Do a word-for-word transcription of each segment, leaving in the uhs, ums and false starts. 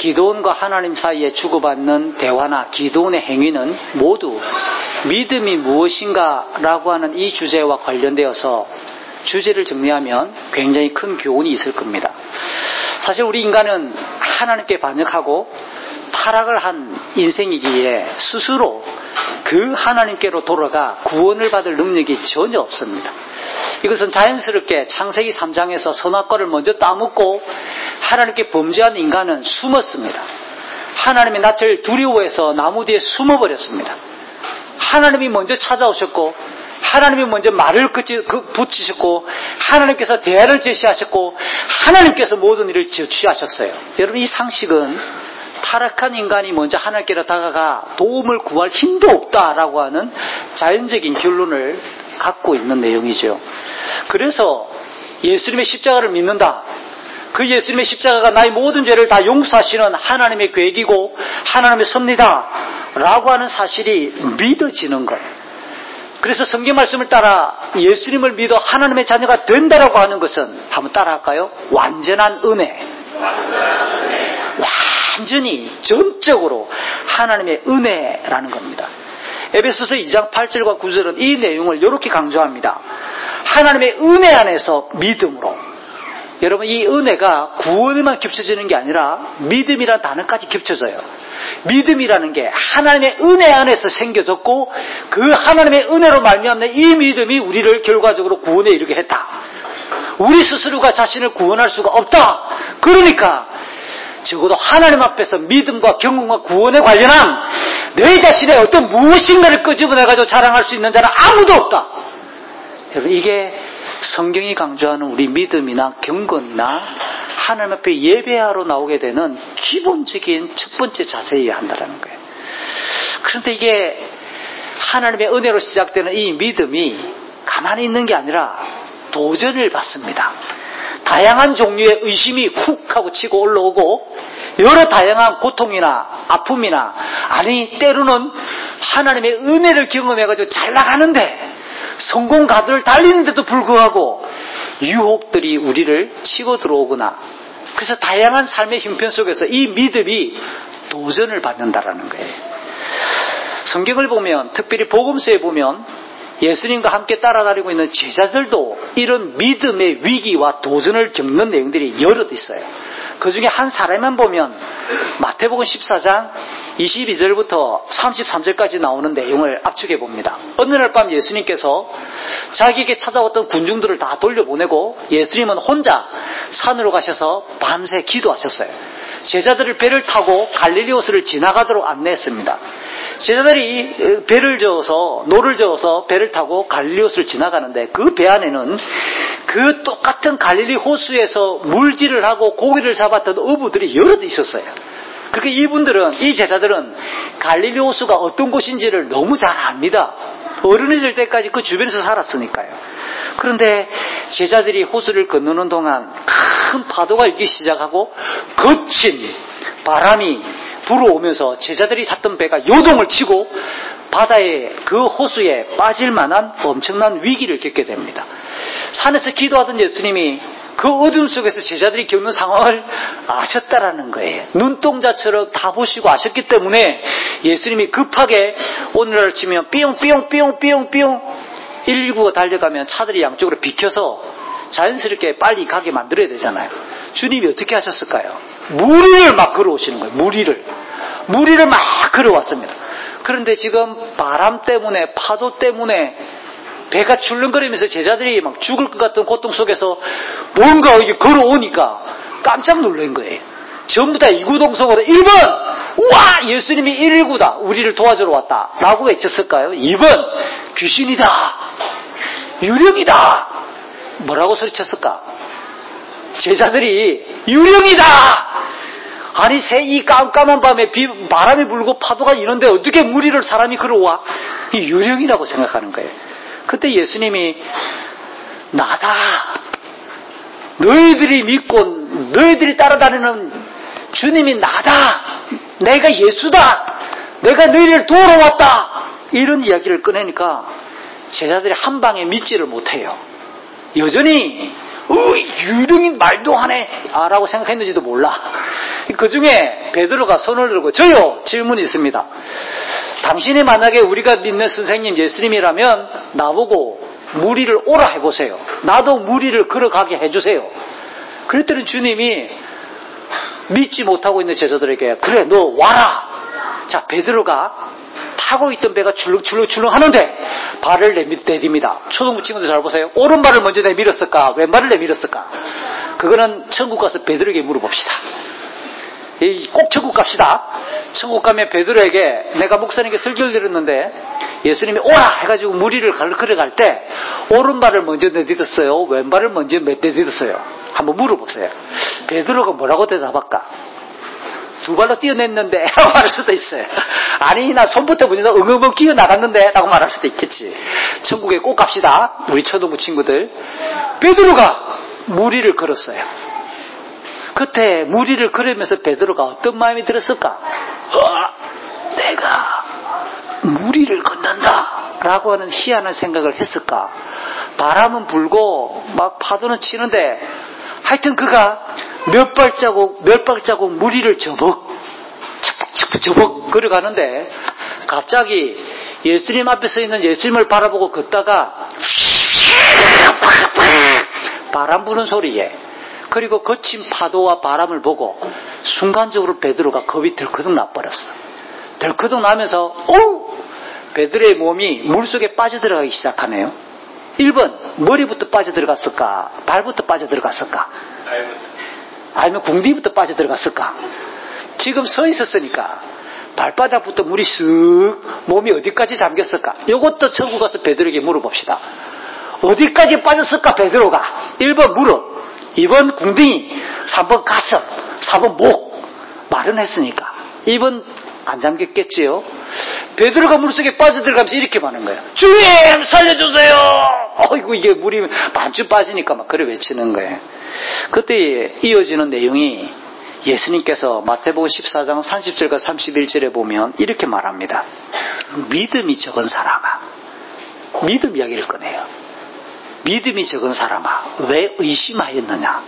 기도원과 하나님 사이에 주고받는 대화나 기도원의 행위는 모두 믿음이 무엇인가 라고 하는 이 주제와 관련되어서 주제를 정리하면 굉장히 큰 교훈이 있을 겁니다. 사실 우리 인간은 하나님께 반역하고 타락을 한 인생이기에 스스로 그 하나님께로 돌아가 구원을 받을 능력이 전혀 없습니다. 이것은 자연스럽게 창세기 삼 장에서 선악과를 먼저 따먹고 하나님께 범죄한 인간은 숨었습니다. 하나님의 낯을 두려워해서 나무 뒤에 숨어버렸습니다. 하나님이 먼저 찾아오셨고 하나님이 먼저 말을 붙이셨고 하나님께서 대안을 제시하셨고 하나님께서 모든 일을 취하셨어요. 여러분, 이 상식은 타락한 인간이 먼저 하나님께로 다가가 도움을 구할 힘도 없다라고 하는 자연적인 결론을 갖고 있는 내용이죠. 그래서 예수님의 십자가를 믿는다. 그 예수님의 십자가가 나의 모든 죄를 다 용서하시는 하나님의 계획이고 하나님의 섭리다 라고 하는 사실이 믿어지는 것. 그래서 성경 말씀을 따라 예수님을 믿어 하나님의 자녀가 된다라고 하는 것은 한번 따라할까요? 완전한 은혜. 완전히 전적으로 하나님의 은혜라는 겁니다. 에베소서 이 장 팔 절과 구 절은 이 내용을 이렇게 강조합니다. 하나님의 은혜 안에서 믿음으로. 여러분, 이 은혜가 구원에만 겹쳐지는 게 아니라 믿음이라는 단어까지 겹쳐져요. 믿음이라는 게 하나님의 은혜 안에서 생겨졌고 그 하나님의 은혜로 말미암는 이 믿음이 우리를 결과적으로 구원에 이르게 했다. 우리 스스로가 자신을 구원할 수가 없다. 그러니까 적어도 하나님 앞에서 믿음과 경건과 구원에 관련한 내 자신의 어떤 무엇인가를 끄집어내가지고 자랑할 수 있는 자는 아무도 없다. 여러분, 이게 성경이 강조하는 우리 믿음이나 경건이나 하나님 앞에 예배하러 나오게 되는 기본적인 첫 번째 자세여야 한다는 거예요. 그런데 이게 하나님의 은혜로 시작되는 이 믿음이 가만히 있는 게 아니라 도전을 받습니다. 다양한 종류의 의심이 훅 하고 치고 올라오고 여러 다양한 고통이나 아픔이나 아니 때로는 하나님의 은혜를 경험해가지고 잘 나가는데 성공 가드를 달리는데도 불구하고 유혹들이 우리를 치고 들어오거나 그래서 다양한 삶의 형편 속에서 이 믿음이 도전을 받는다라는 거예요. 성경을 보면 특별히 복음서에 보면 예수님과 함께 따라다니고 있는 제자들도 이런 믿음의 위기와 도전을 겪는 내용들이 여럿 있어요. 그 중에 한 사람만 보면 마태복음 십사 장 이십이 절부터 삼십삼 절까지 나오는 내용을 압축해 봅니다. 어느 날 밤 예수님께서 자기에게 찾아왔던 군중들을 다 돌려보내고 예수님은 혼자 산으로 가셔서 밤새 기도하셨어요. 제자들을 배를 타고 갈릴리 호수를 지나가도록 안내했습니다. 제자들이 배를 저어서 노를 저어서 배를 타고 갈릴리 호수를 지나가는데 그 배 안에는 그 똑같은 갈릴리 호수에서 물질을 하고 고기를 잡았던 어부들이 여럿 있었어요. 그렇게 이분들은 이 제자들은 갈릴리 호수가 어떤 곳인지를 너무 잘 압니다. 어른해질 때까지 그 주변에서 살았으니까요. 그런데 제자들이 호수를 건너는 동안 큰 파도가 일기 시작하고 거친 바람이 불어오면서 제자들이 탔던 배가 요동을 치고 바다에 그 호수에 빠질 만한 엄청난 위기를 겪게 됩니다. 산에서 기도하던 예수님이 그 어둠 속에서 제자들이 겪는 상황을 아셨다라는 거예요. 눈동자처럼 다 보시고 아셨기 때문에 예수님이 급하게 오늘날 치면 삐용삐용삐용삐용삐용 일일구가 달려가면 차들이 양쪽으로 비켜서 자연스럽게 빨리 가게 만들어야 되잖아요. 주님이 어떻게 하셨을까요? 무리를 막 걸어오시는 거예요. 무리를. 무리를 막 걸어왔습니다. 그런데 지금 바람 때문에 파도 때문에 배가 출렁거리면서 제자들이 막 죽을 것 같은 고통 속에서 뭔가 이게 걸어오니까 깜짝 놀란 거예요. 전부 다 이구동성으로 일 번! 와! 예수님이 일일구다. 우리를 도와주러 왔다. 라고 외쳤을까요? 이 번! 귀신이다. 유령이다. 뭐라고 소리쳤을까? 제자들이 유령이다. 아니 새 이 깜깜한 밤에 비, 바람이 불고 파도가 이런데 어떻게 무리를 사람이 걸어와? 이 유령이라고 생각하는 거예요. 그때 예수님이 나다. 너희들이 믿고 너희들이 따라다니는 주님이 나다. 내가 예수다. 내가 너희를 도우러 왔다. 이런 이야기를 꺼내니까 제자들이 한 방에 믿지를 못해요. 여전히 어, 유령인 말도 하네 아, 라고 생각했는지도 몰라. 그 중에 베드로가 손을 들고 저요 질문이 있습니다. 당신이 만약에 우리가 믿는 선생님 예수님이라면 나보고 무리를 오라 해보세요. 나도 무리를 걸어가게 해주세요. 그랬더니 주님이 믿지 못하고 있는 제자들에게 그래 너 와라. 자, 베드로가 타고 있던 배가 출렁출렁출렁 하는데 발을 내딛습니다. 초등부 친구들 잘 보세요. 오른발을 먼저 내밀었을까 왼발을 내밀었을까? 그거는 천국 가서 베드로에게 물어봅시다. 꼭 천국 갑시다. 천국 가면 베드로에게 내가 목사님께 설교를 드렸는데 예수님이 오라 해가지고 무리를 걸어갈 때 오른발을 먼저 내딛었어요? 왼발을 먼저 내딛었어요? 한번 물어보세요. 베드로가 뭐라고 대답할까? 두 발로 뛰어냈는데 라고 말할 수도 있어요. 아니 나 손부터 먼저 응응응 기어 나갔는데 라고 말할 수도 있겠지. 천국에 꼭 갑시다. 우리 초등부 친구들. 베드로가 무리를 걸었어요. 그때 무리를 걸으면서 베드로가 어떤 마음이 들었을까? 어, 내가 무리를 걷는다 라고 하는 희한한 생각을 했을까? 바람은 불고 막 파도는 치는데 하여튼 그가 몇 발자국 몇 발자국 무리를 저벅 저벅 저벅 걸어가는데 갑자기 예수님 앞에 서 있는 예수님을 바라보고 걷다가 바람 부는 소리에 그리고 거친 파도와 바람을 보고 순간적으로 베드로가 겁이 덜커덕 나버렸어. 덜커덕 나면서 오! 베드로의 몸이 물속에 빠져들어가기 시작하네요. 일 번 머리부터 빠져들어갔을까? 발부터 빠져들어갔을까? 아니면 궁디부터 빠져들어갔을까? 지금 서 있었으니까 발바닥부터 물이 쓱 몸이 어디까지 잠겼을까? 이것도 천국 가서 베드로에게 물어봅시다. 어디까지 빠졌을까 베드로가? 일 번 무릎, 이 번 궁둥이, 삼 번 가슴, 사 번 목. 말은 했으니까 이 번 안 잠겼겠지요. 베드로가 물속에 빠져들어가면서 이렇게 말하는 거예요. 주님 살려주세요. 어이구 이게 물이 반쯤 빠지니까 막 그래 외치는 거예요. 그때 이어지는 내용이 예수님께서 마태복음 십사 장 삼십 절과 삼십일 절에 보면 이렇게 말합니다. 믿음이 적은 사람아. 믿음 이야기를 꺼내요. 믿음이 적은 사람아 왜 의심하였느냐.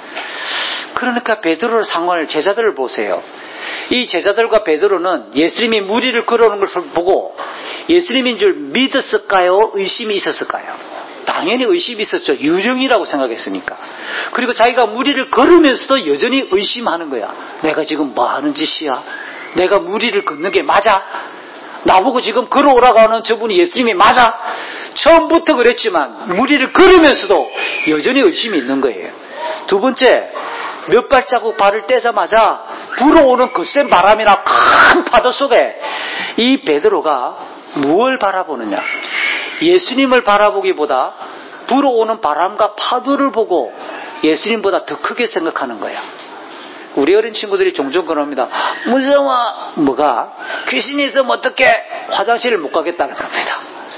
그러니까 베드로를 상황을 제자들을 보세요. 이 제자들과 베드로는 예수님이 무리를 걸어오는 것을 보고 예수님인 줄 믿었을까요? 의심이 있었을까요? 당연히 의심이 있었죠. 유령이라고 생각했으니까. 그리고 자기가 무리를 걸으면서도 여전히 의심하는 거야. 내가 지금 뭐 하는 짓이야? 내가 무리를 걷는 게 맞아? 나보고 지금 걸어오라고 하는 저분이 예수님이 맞아? 처음부터 그랬지만 무리를 걸으면서도 여전히 의심이 있는 거예요. 두 번째, 몇 발자국 발을 떼자마자 불어오는 거센 바람이나 큰 파도 속에 이 베드로가 무엇을 바라보느냐? 예수님을 바라보기보다 불어오는 바람과 파도를 보고 예수님보다 더 크게 생각하는 거야. 우리 어린 친구들이 종종 그럽니다. 무서워. 뭐가? 귀신이 있으면 어떻게 화장실을 못 가겠다는 겁니다.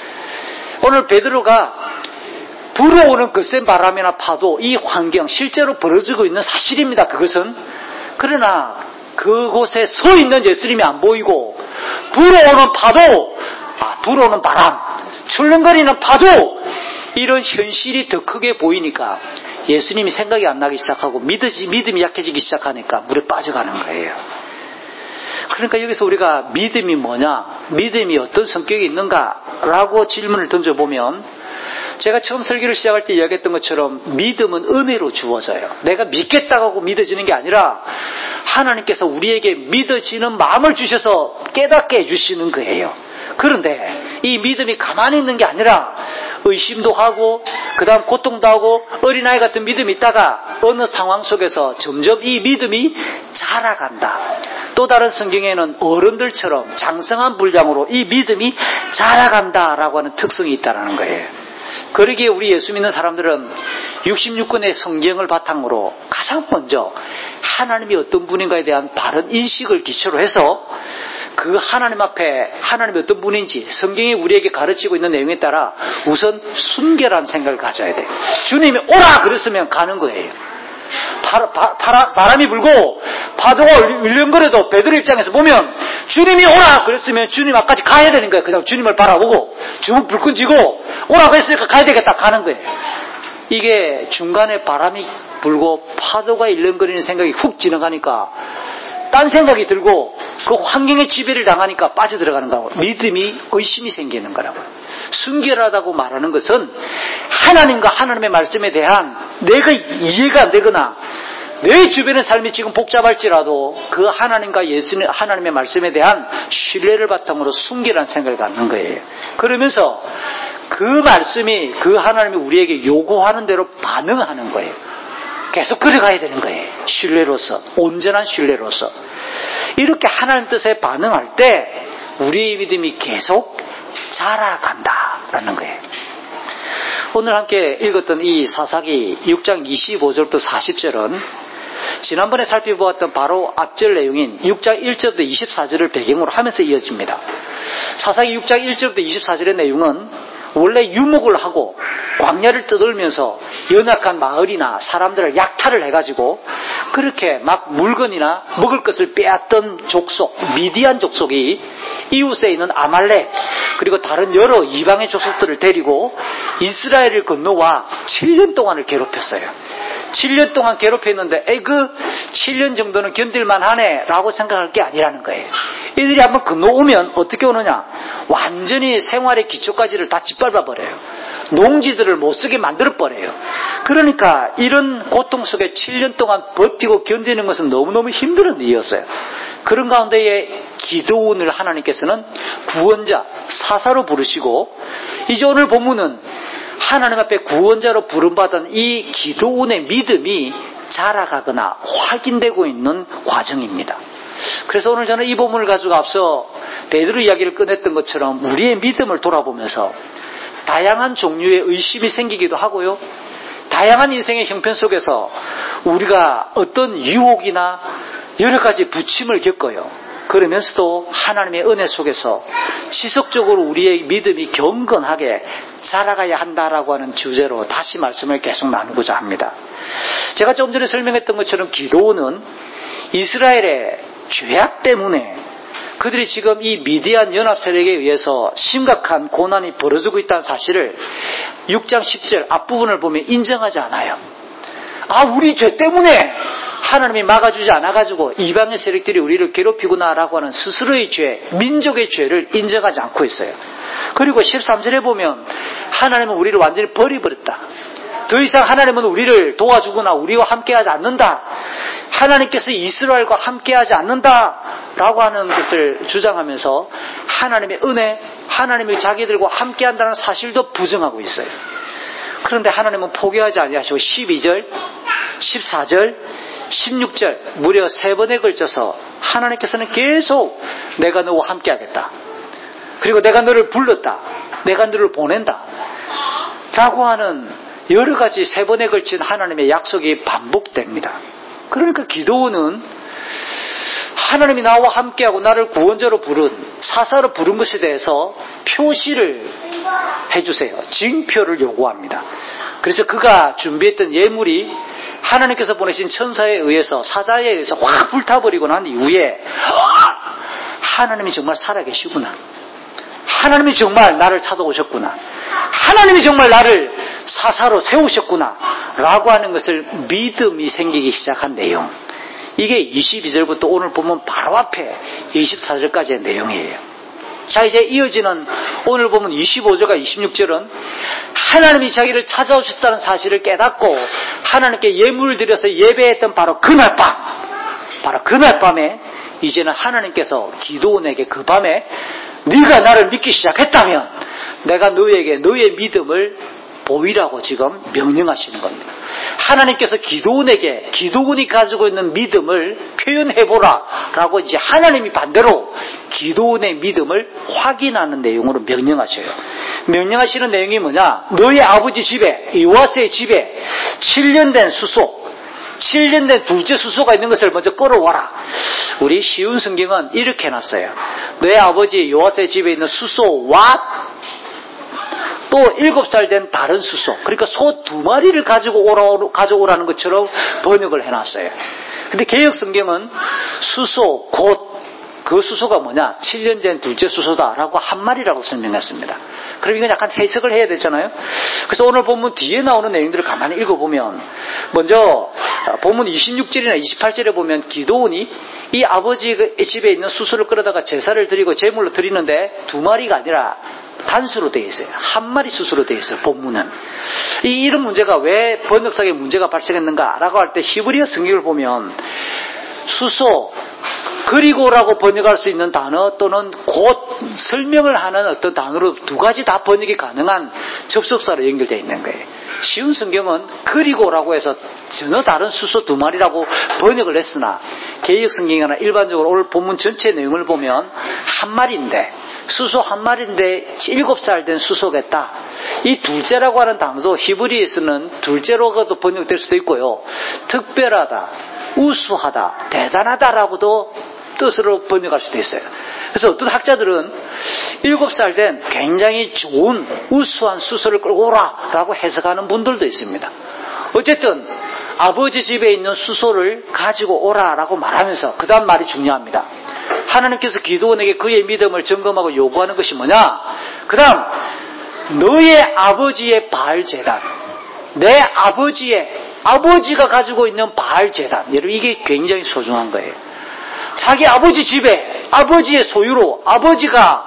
오늘 베드로가 불어오는 거센 바람이나 파도, 이 환경 실제로 벌어지고 있는 사실입니다. 그것은. 그러나 그곳에 서 있는 예수님이 안 보이고 불어오는 파도, 아, 불어오는 바람, 출렁거리는 파도, 이런 현실이 더 크게 보이니까 예수님이 생각이 안 나기 시작하고 믿음이, 믿음이 약해지기 시작하니까 물에 빠져가는 거예요. 그러니까 여기서 우리가 믿음이 뭐냐, 믿음이 어떤 성격이 있는가라고 질문을 던져보면 제가 처음 설교를 시작할 때 이야기했던 것처럼 믿음은 은혜로 주어져요. 내가 믿겠다고 하고 믿어지는 게 아니라 하나님께서 우리에게 믿어지는 마음을 주셔서 깨닫게 해주시는 거예요. 그런데 이 믿음이 가만히 있는 게 아니라 의심도 하고 그 다음 고통도 하고 어린아이 같은 믿음이 있다가 어느 상황 속에서 점점 이 믿음이 자라간다. 또 다른 성경에는 어른들처럼 장성한 분량으로 이 믿음이 자라간다라고 하는 특성이 있다는 거예요. 그러기에 우리 예수 믿는 사람들은 육십육 권의 성경을 바탕으로 가장 먼저 하나님이 어떤 분인가에 대한 바른 인식을 기초로 해서 그 하나님 앞에 하나님이 어떤 분인지 성경이 우리에게 가르치고 있는 내용에 따라 우선 순결한 생각을 가져야 돼요. 주님이 오라 그랬으면 가는 거예요. 바, 바, 바라, 바람이 불고 파도가 울렁거려도 베드로 입장에서 보면 주님이 오라 그랬으면 주님 앞까지 가야 되는 거예요. 그냥 주님을 바라보고 주먹 불끈 쥐고 오라 그랬으니까 가야 되겠다 가는 거예요. 이게 중간에 바람이 불고 파도가 일렁거리는 생각이 훅 지나가니까 딴 생각이 들고 그 환경의 지배를 당하니까 빠져들어가는 거고 믿음이 의심이 생기는 거라고요. 순결하다고 말하는 것은 하나님과 하나님의 말씀에 대한 내가 이해가 안 되거나 내 주변의 삶이 지금 복잡할지라도 그 하나님과 예수님, 하나님의 말씀에 대한 신뢰를 바탕으로 순결한 생각을 갖는 거예요. 그러면서 그 말씀이 그 하나님이 우리에게 요구하는 대로 반응하는 거예요. 계속 그래가야 되는 거예요. 신뢰로서, 온전한 신뢰로서. 이렇게 하나님 뜻에 반응할 때 우리의 믿음이 계속 자라간다라는 거예요. 오늘 함께 읽었던 이 사사기 육 장 이십오 절부터 사십 절은 지난번에 살펴보았던 바로 앞절 내용인 육 장 일 절부터 이십사 절을 배경으로 하면서 이어집니다. 사사기 육 장 일 절부터 이십사 절의 내용은 원래 유목을 하고 광야를 떠돌면서 연약한 마을이나 사람들을 약탈을 해가지고 그렇게 막 물건이나 먹을 것을 빼앗던 족속, 미디안 족속이 이웃에 있는 아말렉 그리고 다른 여러 이방의 족속들을 데리고 이스라엘을 건너와 칠 년 동안을 괴롭혔어요. 칠 년 동안 괴롭혔는데 에이 그 칠 년 정도는 견딜만 하네 라고 생각할 게 아니라는 거예요. 이들이 한번 건너오면 어떻게 오느냐, 완전히 생활의 기초까지를 다 짓밟아버려요. 농지들을 못쓰게 만들어버려요. 그러니까 이런 고통 속에 칠 년 동안 버티고 견디는 것은 너무너무 힘든 일이었어요. 그런 가운데에 기드온을 하나님께서는 구원자, 사사로 부르시고 이제 오늘 본문은 하나님 앞에 구원자로 부름받은 이 기드온의 믿음이 자라가거나 확인되고 있는 과정입니다. 그래서 오늘 저는 이 본문을 가지고 앞서 베드로 이야기를 꺼냈던 것처럼 우리의 믿음을 돌아보면서 다양한 종류의 의심이 생기기도 하고요, 다양한 인생의 형편 속에서 우리가 어떤 유혹이나 여러 가지 부침을 겪어요. 그러면서도 하나님의 은혜 속에서 지속적으로 우리의 믿음이 경건하게 자라가야 한다라고 하는 주제로 다시 말씀을 계속 나누고자 합니다. 제가 좀 전에 설명했던 것처럼 기드온은 이스라엘의 죄악 때문에 그들이 지금 이 미디안 연합 세력에 의해서 심각한 고난이 벌어지고 있다는 사실을 육 장 십 절 앞부분을 보면 인정하지 않아요. 아, 우리 죄 때문에 하나님이 막아주지 않아가지고 이방의 세력들이 우리를 괴롭히구나라고 하는 스스로의 죄, 민족의 죄를 인정하지 않고 있어요. 그리고 십삼 절에 보면 하나님은 우리를 완전히 버려버렸다. 더 이상 하나님은 우리를 도와주거나 우리와 함께하지 않는다. 하나님께서 이스라엘과 함께하지 않는다라고 하는 것을 주장하면서 하나님의 은혜, 하나님이 자기들과 함께한다는 사실도 부정하고 있어요. 그런데 하나님은 포기하지 아니하시고 십이 절, 십사 절, 십육 절 무려 세 번에 걸쳐서 하나님께서는 계속 내가 너와 함께하겠다. 그리고 내가 너를 불렀다. 내가 너를 보낸다. 라고 하는 여러 가지 세 번에 걸친 하나님의 약속이 반복됩니다. 그러니까 기드온은 하나님이 나와 함께하고 나를 구원자로 부른, 사사로 부른 것에 대해서 표시를 해주세요. 징표를 요구합니다. 그래서 그가 준비했던 예물이 하나님께서 보내신 천사에 의해서, 사자에 의해서 확 불타버리고 난 이후에 아, 하나님이 정말 살아계시구나, 하나님이 정말 나를 찾아오셨구나, 하나님이 정말 나를 사사로 세우셨구나 라고 하는 것을 믿음이 생기기 시작한 내용, 이게 이십이 절부터 오늘 보면 바로 앞에 이십사 절까지의 내용이에요. 자, 이제 이어지는 오늘 보면 이십오 절과 이십육 절은 하나님이 자기를 찾아오셨다는 사실을 깨닫고 하나님께 예물을 드려서 예배했던 바로 그날 밤, 바로 그날 밤에 이제는 하나님께서 기드온에게 그 밤에 네가 나를 믿기 시작했다면 내가 너에게 너의 믿음을 보이라고 지금 명령하시는 겁니다. 하나님께서 기드온에게 기드온이 가지고 있는 믿음을 표현해보라 라고 이제 하나님이 반대로 기드온의 믿음을 확인하는 내용으로 명령하셔요. 명령하시는 내용이 뭐냐, 너의 아버지 집에, 요아스의 집에 칠 년 된 수소, 칠 년 된 둘째 수소가 있는 것을 먼저 끌어와라. 우리 쉬운 성경은 이렇게 해놨어요. 너의 아버지 요아스의 집에 있는 수소와 또 일곱 살 된 다른 수소, 그러니까 소 두 마리를 가지고 오라, 가져오라는 것처럼 번역을 해놨어요. 근데 개역 성경은 수소 곧 그 수소가 뭐냐, 칠 년 된 둘째 수소다라고 한 마리라고 설명했습니다. 그럼 이건 약간 해석을 해야 되잖아요. 그래서 오늘 본문 뒤에 나오는 내용들을 가만히 읽어보면, 먼저 본문 이십육 절이나 이십팔 절에 보면 기드온이 이 아버지 집에 있는 수소를 끌어다가 제사를 드리고 제물로 드리는데 두 마리가 아니라 단수로 되어 있어요. 한 마리 수소로 되어 있어요. 본문은. 이 이런 문제가 왜 번역상에 문제가 발생했는가라고 할 때 히브리어 성경을 보면 수소 그리고라고 번역할 수 있는 단어 또는 곧 설명을 하는 어떤 단어로 두 가지 다 번역이 가능한 접속사로 연결되어 있는 거예요. 쉬운 성경은 그리고라고 해서 전혀 다른 수소 두 마리라고 번역을 했으나 개역 성경이나 일반적으로 오늘 본문 전체 내용을 보면 한 마리인데 수소 한 마리인데 일곱 살 된 수소겠다. 이 둘째라고 하는 단어도 히브리에서는 둘째로도 번역될 수도 있고요. 특별하다, 우수하다, 대단하다라고도 뜻으로 번역할 수도 있어요. 그래서 어떤 학자들은 일곱 살 된 굉장히 좋은 우수한 수소를 끌고 오라라고 해석하는 분들도 있습니다. 어쨌든 아버지 집에 있는 수소를 가지고 오라라고 말하면서 그 다음 말이 중요합니다. 하나님께서 기드온에게 그의 믿음을 점검하고 요구하는 것이 뭐냐? 그 다음 너의 아버지의 바알 제단, 내 아버지의 아버지가 가지고 있는 바알 제단, 여러분 이게 굉장히 소중한 거예요. 자기 아버지 집에 아버지의 소유로 아버지가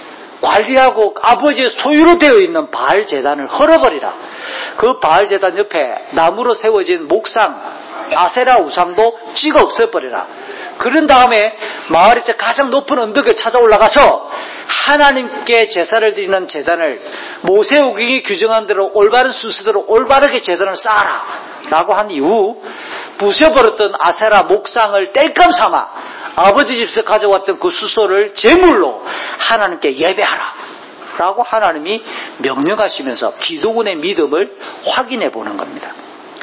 관리하고 아버지의 소유로 되어 있는 바알 제단을 헐어버리라. 그 바알 제단 옆에 나무로 세워진 목상 아세라 우상도 찍어 없애버리라. 그런 다음에 마을의 가장 높은 언덕에 찾아 올라가서 하나님께 제사를 드리는 제단을 모세오경이 규정한 대로 올바른 순서대로 올바르게 제단을 쌓아라 라고 한 이후 부숴버렸던 아세라 목상을 땔감 삼아 아버지 집에서 가져왔던 그 수소를 제물로 하나님께 예배하라 라고 하나님이 명령하시면서 기드온의 믿음을 확인해 보는 겁니다.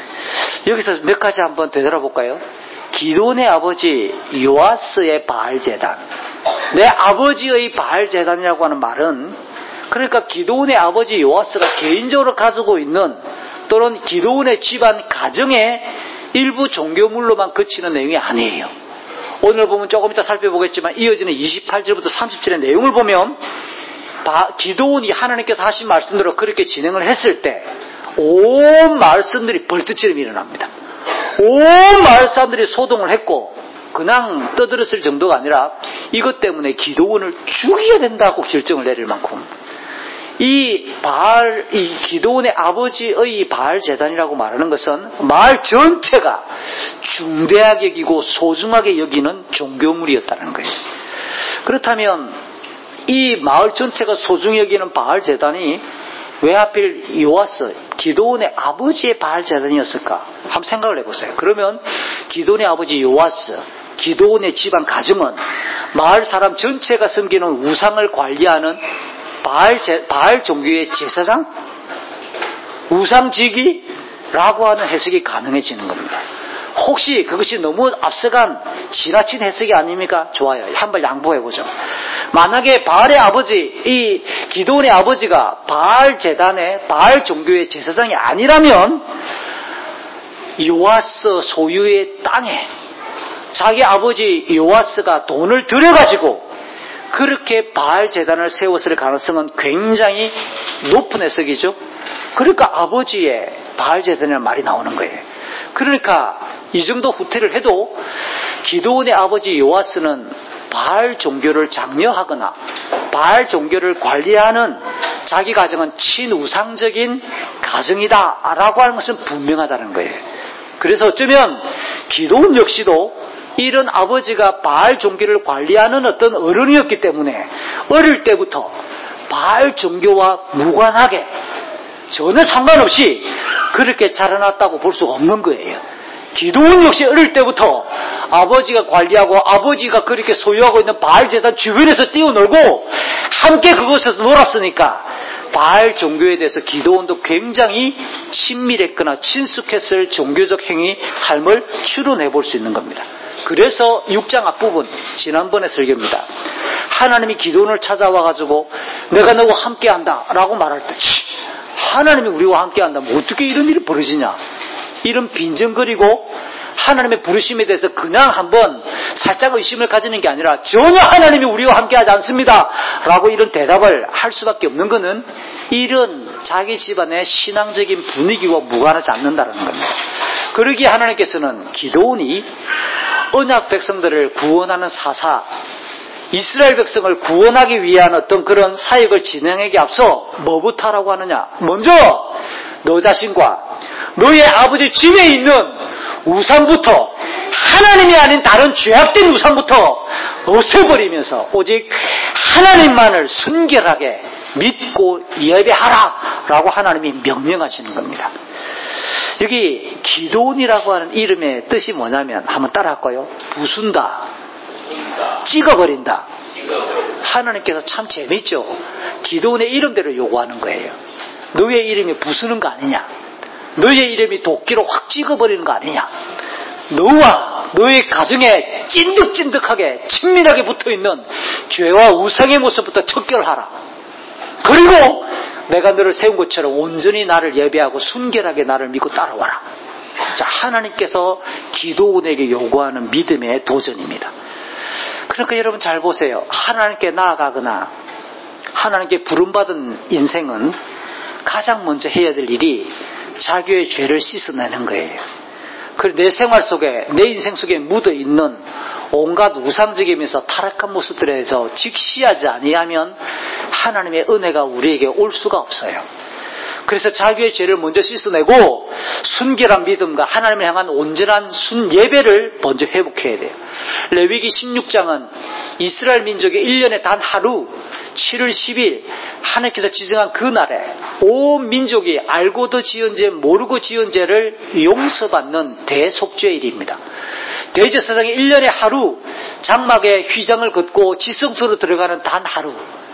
여기서 몇 가지 한번 되돌아볼까요? 기드온의 아버지 요아스의 바알 제단, 내 아버지의 바알 제단이라고 하는 말은 그러니까 기드온의 아버지 요아스가 개인적으로 가지고 있는 또는 기드온의 집안 가정의 일부 종교물로만 그치는 내용이 아니에요. 오늘 보면 조금 이따 살펴보겠지만 이어지는 이십팔 절부터 삼십 절의 내용을 보면 기드온이 하나님께서 하신 말씀대로 그렇게 진행을 했을 때 온 마을 사람들이 벌떡처럼 일어납니다. 온 마을 사람들이 소동을 했고 그냥 떠들었을 정도가 아니라 이것 때문에 기드온을 죽여야 된다고 결정을 내릴 만큼 이 바알, 이 기드온의 아버지의 바알 제단이라고 말하는 것은 마을 전체가 중대하게 여기고 소중하게 여기는 종교물이었다는 거예요. 그렇다면 이 마을 전체가 소중히 여기는 바알 제단이 왜 하필 요아스, 기드온의 아버지의 바알 제단이었을까? 한번 생각을 해보세요. 그러면 기드온의 아버지 요아스, 기드온의 집안 가정은 마을 사람 전체가 섬기는 우상을 관리하는 바알, 제, 바알 종교의 제사장? 우상지기라고 하는 해석이 가능해지는 겁니다. 혹시 그것이 너무 앞서간 지나친 해석이 아닙니까? 좋아요. 한번 양보해보죠. 만약에 바알의 아버지, 이 기드온의 아버지가 바알 제단의 바알 종교의 제사장이 아니라면 요아스 소유의 땅에 자기 아버지 요아스가 돈을 들여가지고 그렇게 바알 제단을 세웠을 가능성은 굉장히 높은 해석이죠. 그러니까 아버지의 바알 제단이라는 말이 나오는 거예요. 그러니까 이 정도 후퇴를 해도 기드온의 아버지 요아스는 바알 종교를 장려하거나 바알 종교를 관리하는 자기 가정은 친우상적인 가정이다 라고 하는 것은 분명하다는 거예요. 그래서 어쩌면 기드온 역시도 이런 아버지가 바알 종교를 관리하는 어떤 어른이었기 때문에 어릴 때부터 바알 종교와 무관하게 전혀 상관없이 그렇게 자라났다고 볼 수가 없는 거예요. 기드온 역시 어릴 때부터 아버지가 관리하고 아버지가 그렇게 소유하고 있는 바알 제단 주변에서 뛰어놀고 함께 그곳에서 놀았으니까 바알 종교에 대해서 기드온도 굉장히 친밀했거나 친숙했을 종교적 행위, 삶을 추론해 볼 수 있는 겁니다. 그래서 육 장 앞부분, 지난번의 설교입니다. 하나님이 기드온을 찾아와가지고 내가 너와 함께한다 라고 말할 때 하나님이 우리와 함께한다면 어떻게 이런 일이 벌어지냐, 이런 빈정거리고 하나님의 부르심에 대해서 그냥 한번 살짝 의심을 가지는 게 아니라 전혀 하나님이 우리와 함께하지 않습니다 라고 이런 대답을 할 수밖에 없는 것은 이런 자기 집안의 신앙적인 분위기와 무관하지 않는다는 겁니다. 그러기에 하나님께서는 기드온이 언약 백성들을 구원하는 사사, 이스라엘 백성을 구원하기 위한 어떤 그런 사역을 진행하기에 앞서 뭐부터 하라고 하느냐? 먼저 너 자신과 너의 아버지 집에 있는 우상부터, 하나님이 아닌 다른 죄악된 우상부터 없애버리면서 오직 하나님만을 순결하게 믿고 예배하라 라고 하나님이 명령하시는 겁니다. 여기 기드온이라고 하는 이름의 뜻이 뭐냐면 한번 따라할까요? 부순다, 찍어버린다. 하나님께서 참 재밌죠. 기드온의 이름대로 요구하는 거예요. 너의 이름이 부수는 거 아니냐, 너의 이름이 도끼로 확 찍어버리는 거 아니냐, 너와 너의 가정에 찐득찐득하게 친밀하게 붙어있는 죄와 우상의 모습부터 척결하라. 그리고 내가 너를 세운 것처럼 온전히 나를 예배하고 순결하게 나를 믿고 따라와라. 자, 하나님께서 기드온에게 요구하는 믿음의 도전입니다. 그러니까 여러분 잘 보세요. 하나님께 나아가거나 하나님께 부름받은 인생은 가장 먼저 해야 될 일이 자기의 죄를 씻어내는 거예요. 그리고 내 생활 속에, 내 인생 속에 묻어있는 온갖 우상적이면서 타락한 모습들에서 직시하지 아니하면 하나님의 은혜가 우리에게 올 수가 없어요. 그래서 자기의 죄를 먼저 씻어내고 순결한 믿음과 하나님을 향한 온전한 순 예배를 먼저 회복해야 돼요. 레위기 십육 장은 이스라엘 민족의 일 년에 단 하루 칠월 십일 하나님께서 지정한 그 날에 온 민족이 알고도 지은 죄 모르고 지은 죄를 용서받는 대속죄일입니다. 대제사장이 일 년에 하루 장막에 휘장을 긋고 지성소로 들어가는 단 하루,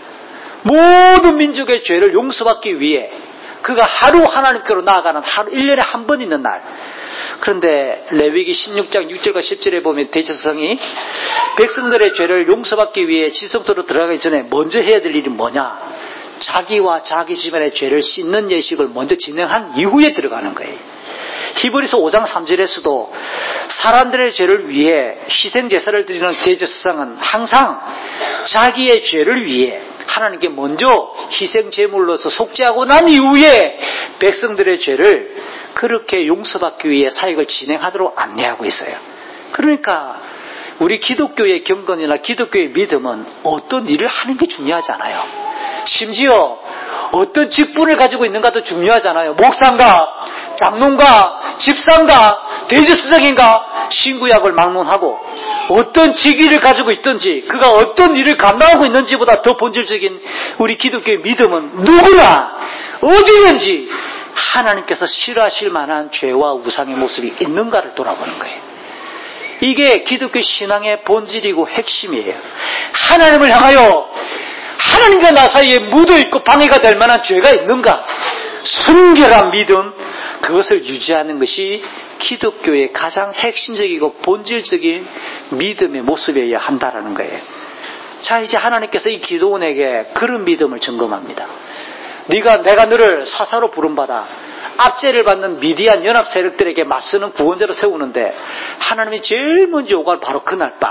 모든 민족의 죄를 용서받기 위해 그가 하루 하나님께로 나아가는 하루, 일 년에 한 번 있는 날. 그런데 레위기 십육 장 육 절과 십 절에 보면 대제사장이 백성들의 죄를 용서받기 위해 지성소로 들어가기 전에 먼저 해야 될 일이 뭐냐? 자기와 자기 집안의 죄를 씻는 예식을 먼저 진행한 이후에 들어가는 거예요. 히브리서 오 장 삼 절에서도 사람들의 죄를 위해 희생제사를 드리는 대제사장은 항상 자기의 죄를 위해 하나님께 먼저 희생제물로서 속죄하고 난 이후에 백성들의 죄를 그렇게 용서받기 위해 사역을 진행하도록 안내하고 있어요. 그러니까 우리 기독교의 경건이나 기독교의 믿음은 어떤 일을 하는 게 중요하지 않아요. 심지어 어떤 직분을 가지고 있는가도 중요하지 않아요. 목사인가, 장로인가, 집사인가, 대제사장인가, 신구약을 막론하고 어떤 직위를 가지고 있든지 그가 어떤 일을 감당하고 있는지보다 더 본질적인 우리 기독교의 믿음은 누구나 어디든지 하나님께서 싫어하실 만한 죄와 우상의 모습이 있는가를 돌아보는 거예요. 이게 기독교 신앙의 본질이고 핵심이에요. 하나님을 향하여 하나님과 나 사이에 묻어있고 방해가 될 만한 죄가 있는가? 순결한 믿음, 그것을 유지하는 것이 기독교의 가장 핵심적이고 본질적인 믿음의 모습이어야 한다라는 거예요. 자, 이제 하나님께서 이 기드온에게 그런 믿음을 점검합니다. 네가 내가 너를 사사로 부름받아 압제를 받는 미디안 연합 세력들에게 맞서는 구원자로 세우는데 하나님이 제일 먼저 요구할 바로 그날 밤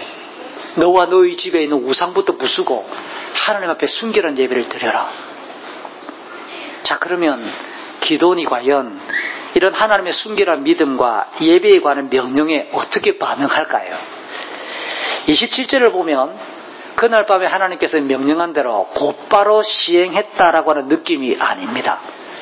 너와 너희 집에 있는 우상부터 부수고 하나님 앞에 순결한 예배를 드려라. 자, 그러면 기드온이 과연 이런 하나님의 순결한 믿음과 예배에 관한 명령에 어떻게 반응할까요? 이십칠 절을 보면 그날 밤에 하나님께서 명령한 대로 곧바로 시행했다라고 하는 느낌이 아닙니다.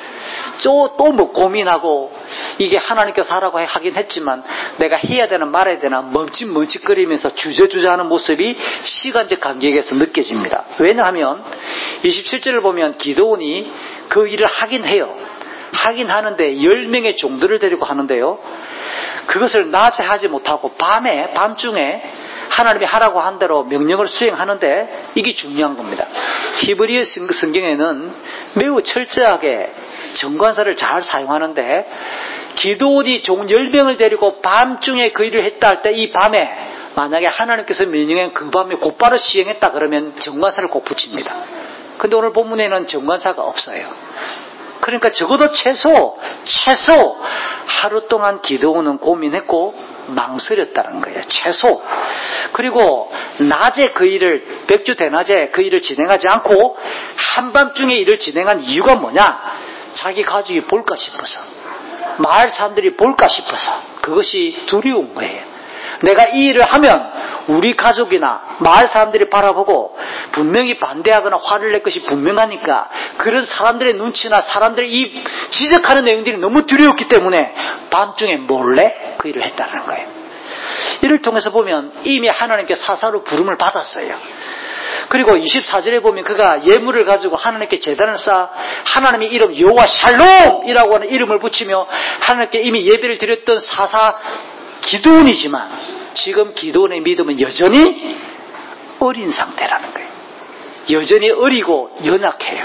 또 뭐 고민하고 이게 하나님께서 하라고 하긴 했지만 내가 해야 되나 말아야 되나 멈칫멈칫거리면서 주저주저하는 모습이 시간적 간격에서 느껴집니다. 왜냐하면 이십칠 절을 보면 기드온이 그 일을 하긴 해요. 하긴 하는데 열 명의 종들을 데리고 하는데요, 그것을 낮에 하지 못하고 밤에 밤중에 하나님이 하라고 한 대로 명령을 수행하는데 이게 중요한 겁니다. 히브리 성경에는 매우 철저하게 정관사를 잘 사용하는데 기드온이 종 열 명을 데리고 밤중에 그 일을 했다 할 때 이 밤에 만약에 하나님께서 명령한 그 밤에 곧바로 시행했다 그러면 정관사를 꼭 붙입니다. 근데 오늘 본문에는 정관사가 없어요. 그러니까 적어도 최소 최소 하루 동안 기도원은 고민했고 망설였다는 거예요. 최소. 그리고 낮에 그 일을 백주 대낮에 그 일을 진행하지 않고 한밤중에 일을 진행한 이유가 뭐냐? 자기 가족이 볼까 싶어서, 마을 사람들이 볼까 싶어서, 그것이 두려운 거예요. 내가 이 일을 하면 우리 가족이나 마을 사람들이 바라보고 분명히 반대하거나 화를 낼 것이 분명하니까 그런 사람들의 눈치나 사람들의 이 지적하는 내용들이 너무 두려웠기 때문에 밤중에 몰래 그 일을 했다는 거예요. 이를 통해서 보면 이미 하나님께 사사로 부름을 받았어요. 그리고 이십사 절에 보면 그가 예물을 가지고 하나님께 제단을 쌓아 하나님의 이름 여호와 샬롬이라고 하는 이름을 붙이며 하나님께 이미 예배를 드렸던 사사 기도원이지만 지금 기도원의 믿음은 여전히 어린 상태라는 거예요. 여전히 어리고 연약해요.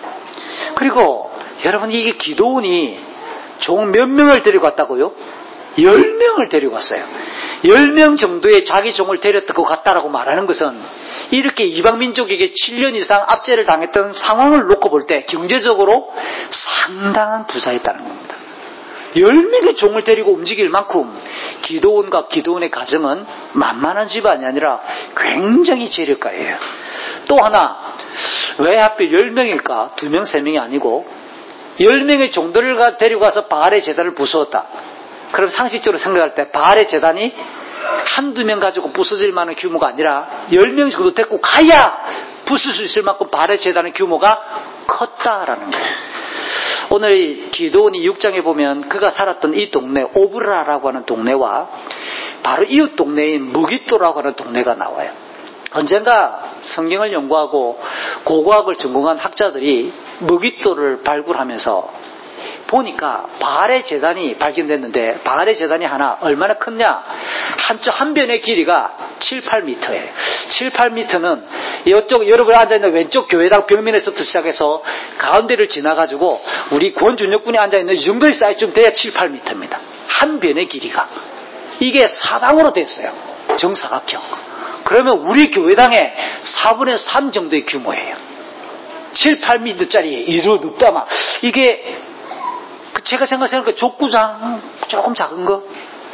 그리고 여러분, 이게 기도원이 종 몇 명을 데리고 왔다고요? 열 명을 데리고 왔어요. 열 명 정도의 자기 종을 데렸고 갔다라고 말하는 것은 이렇게 이방민족에게 칠 년 이상 압제를 당했던 상황을 놓고 볼 때 경제적으로 상당한 부자였다는 겁니다. 열 명의 종을 데리고 움직일 만큼 기도원과 기도원의 가정은 만만한 집안이 아니라 굉장히 재력가예요. 또 하나, 왜 하필 열 명일까? 두 명, 세 명이 아니고 열 명의 종들을 데리고 가서 바알의 제단을 부수었다. 그럼 상식적으로 생각할 때 바알의 제단이 한두 명 가지고 부서질 만한 규모가 아니라 열 명 정도 데리고 가야 부술 수 있을 만큼 바알의 제단의 규모가 컸다라는 거예요. 오늘 기도원이 육 장에 보면 그가 살았던 이 동네 오브라라고 하는 동네와 바로 이웃 동네인 무깃도라고 하는 동네가 나와요. 언젠가 성경을 연구하고 고고학을 전공한 학자들이 무깃도를 발굴하면서 보니까 바알의 제단이 발견됐는데 바알의 제단이 하나 얼마나 컸냐? 한쪽 한 변의 길이가 칠, 팔 미터예요. 칠, 팔 미터는 이쪽 여러분이 앉아있는 왼쪽 교회당 벽면에서부터 시작해서 가운데를 지나가지고 우리 권준혁 군이 앉아있는 이 정도의 사이즈쯤 돼야 칠, 팔 미터입니다. 한 변의 길이가. 이게 사방으로 됐어요. 정사각형. 그러면 우리 교회당의 사분의 삼 정도의 규모예요. 칠, 팔 미터짜리 이루 눕다마 이게 제가 생각하는 그 족구장 조금 작은 거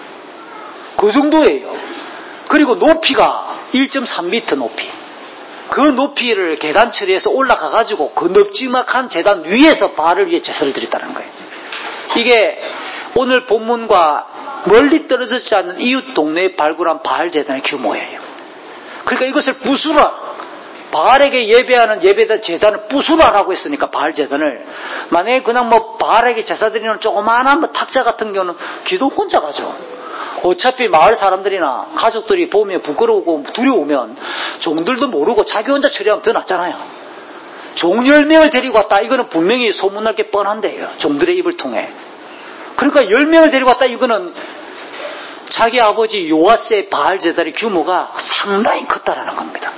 그 정도예요. 그리고 높이가 일 점 삼 미터 높이. 그 높이를 계단 처리해서 올라가 가지고 그 넓지막한 제단 위에서 바알을 위해 제사를 드렸다는 거예요. 이게 오늘 본문과 멀리 떨어지지 않는 이웃 동네에 발굴한 바알 제단의 규모예요. 그러니까 이것을 부수라, 바알에게 예배하는 예배 제단을 부수라라고 했으니까 바알 제단을, 만약에 그냥 뭐 바알에게 제사 드리는 조그마한 뭐 탁자 같은 경우는 기도 혼자 가죠. 어차피 마을 사람들이나 가족들이 보면 부끄러우고 두려우면 종들도 모르고 자기 혼자 처리하면 더 낫잖아요. 종 열 명을 데리고 왔다, 이거는 분명히 소문날 게 뻔한데요, 종들의 입을 통해. 그러니까 열 명을 데리고 왔다, 이거는 자기 아버지 요아스의 바알 제단의 규모가 상당히 컸다라는 겁니다.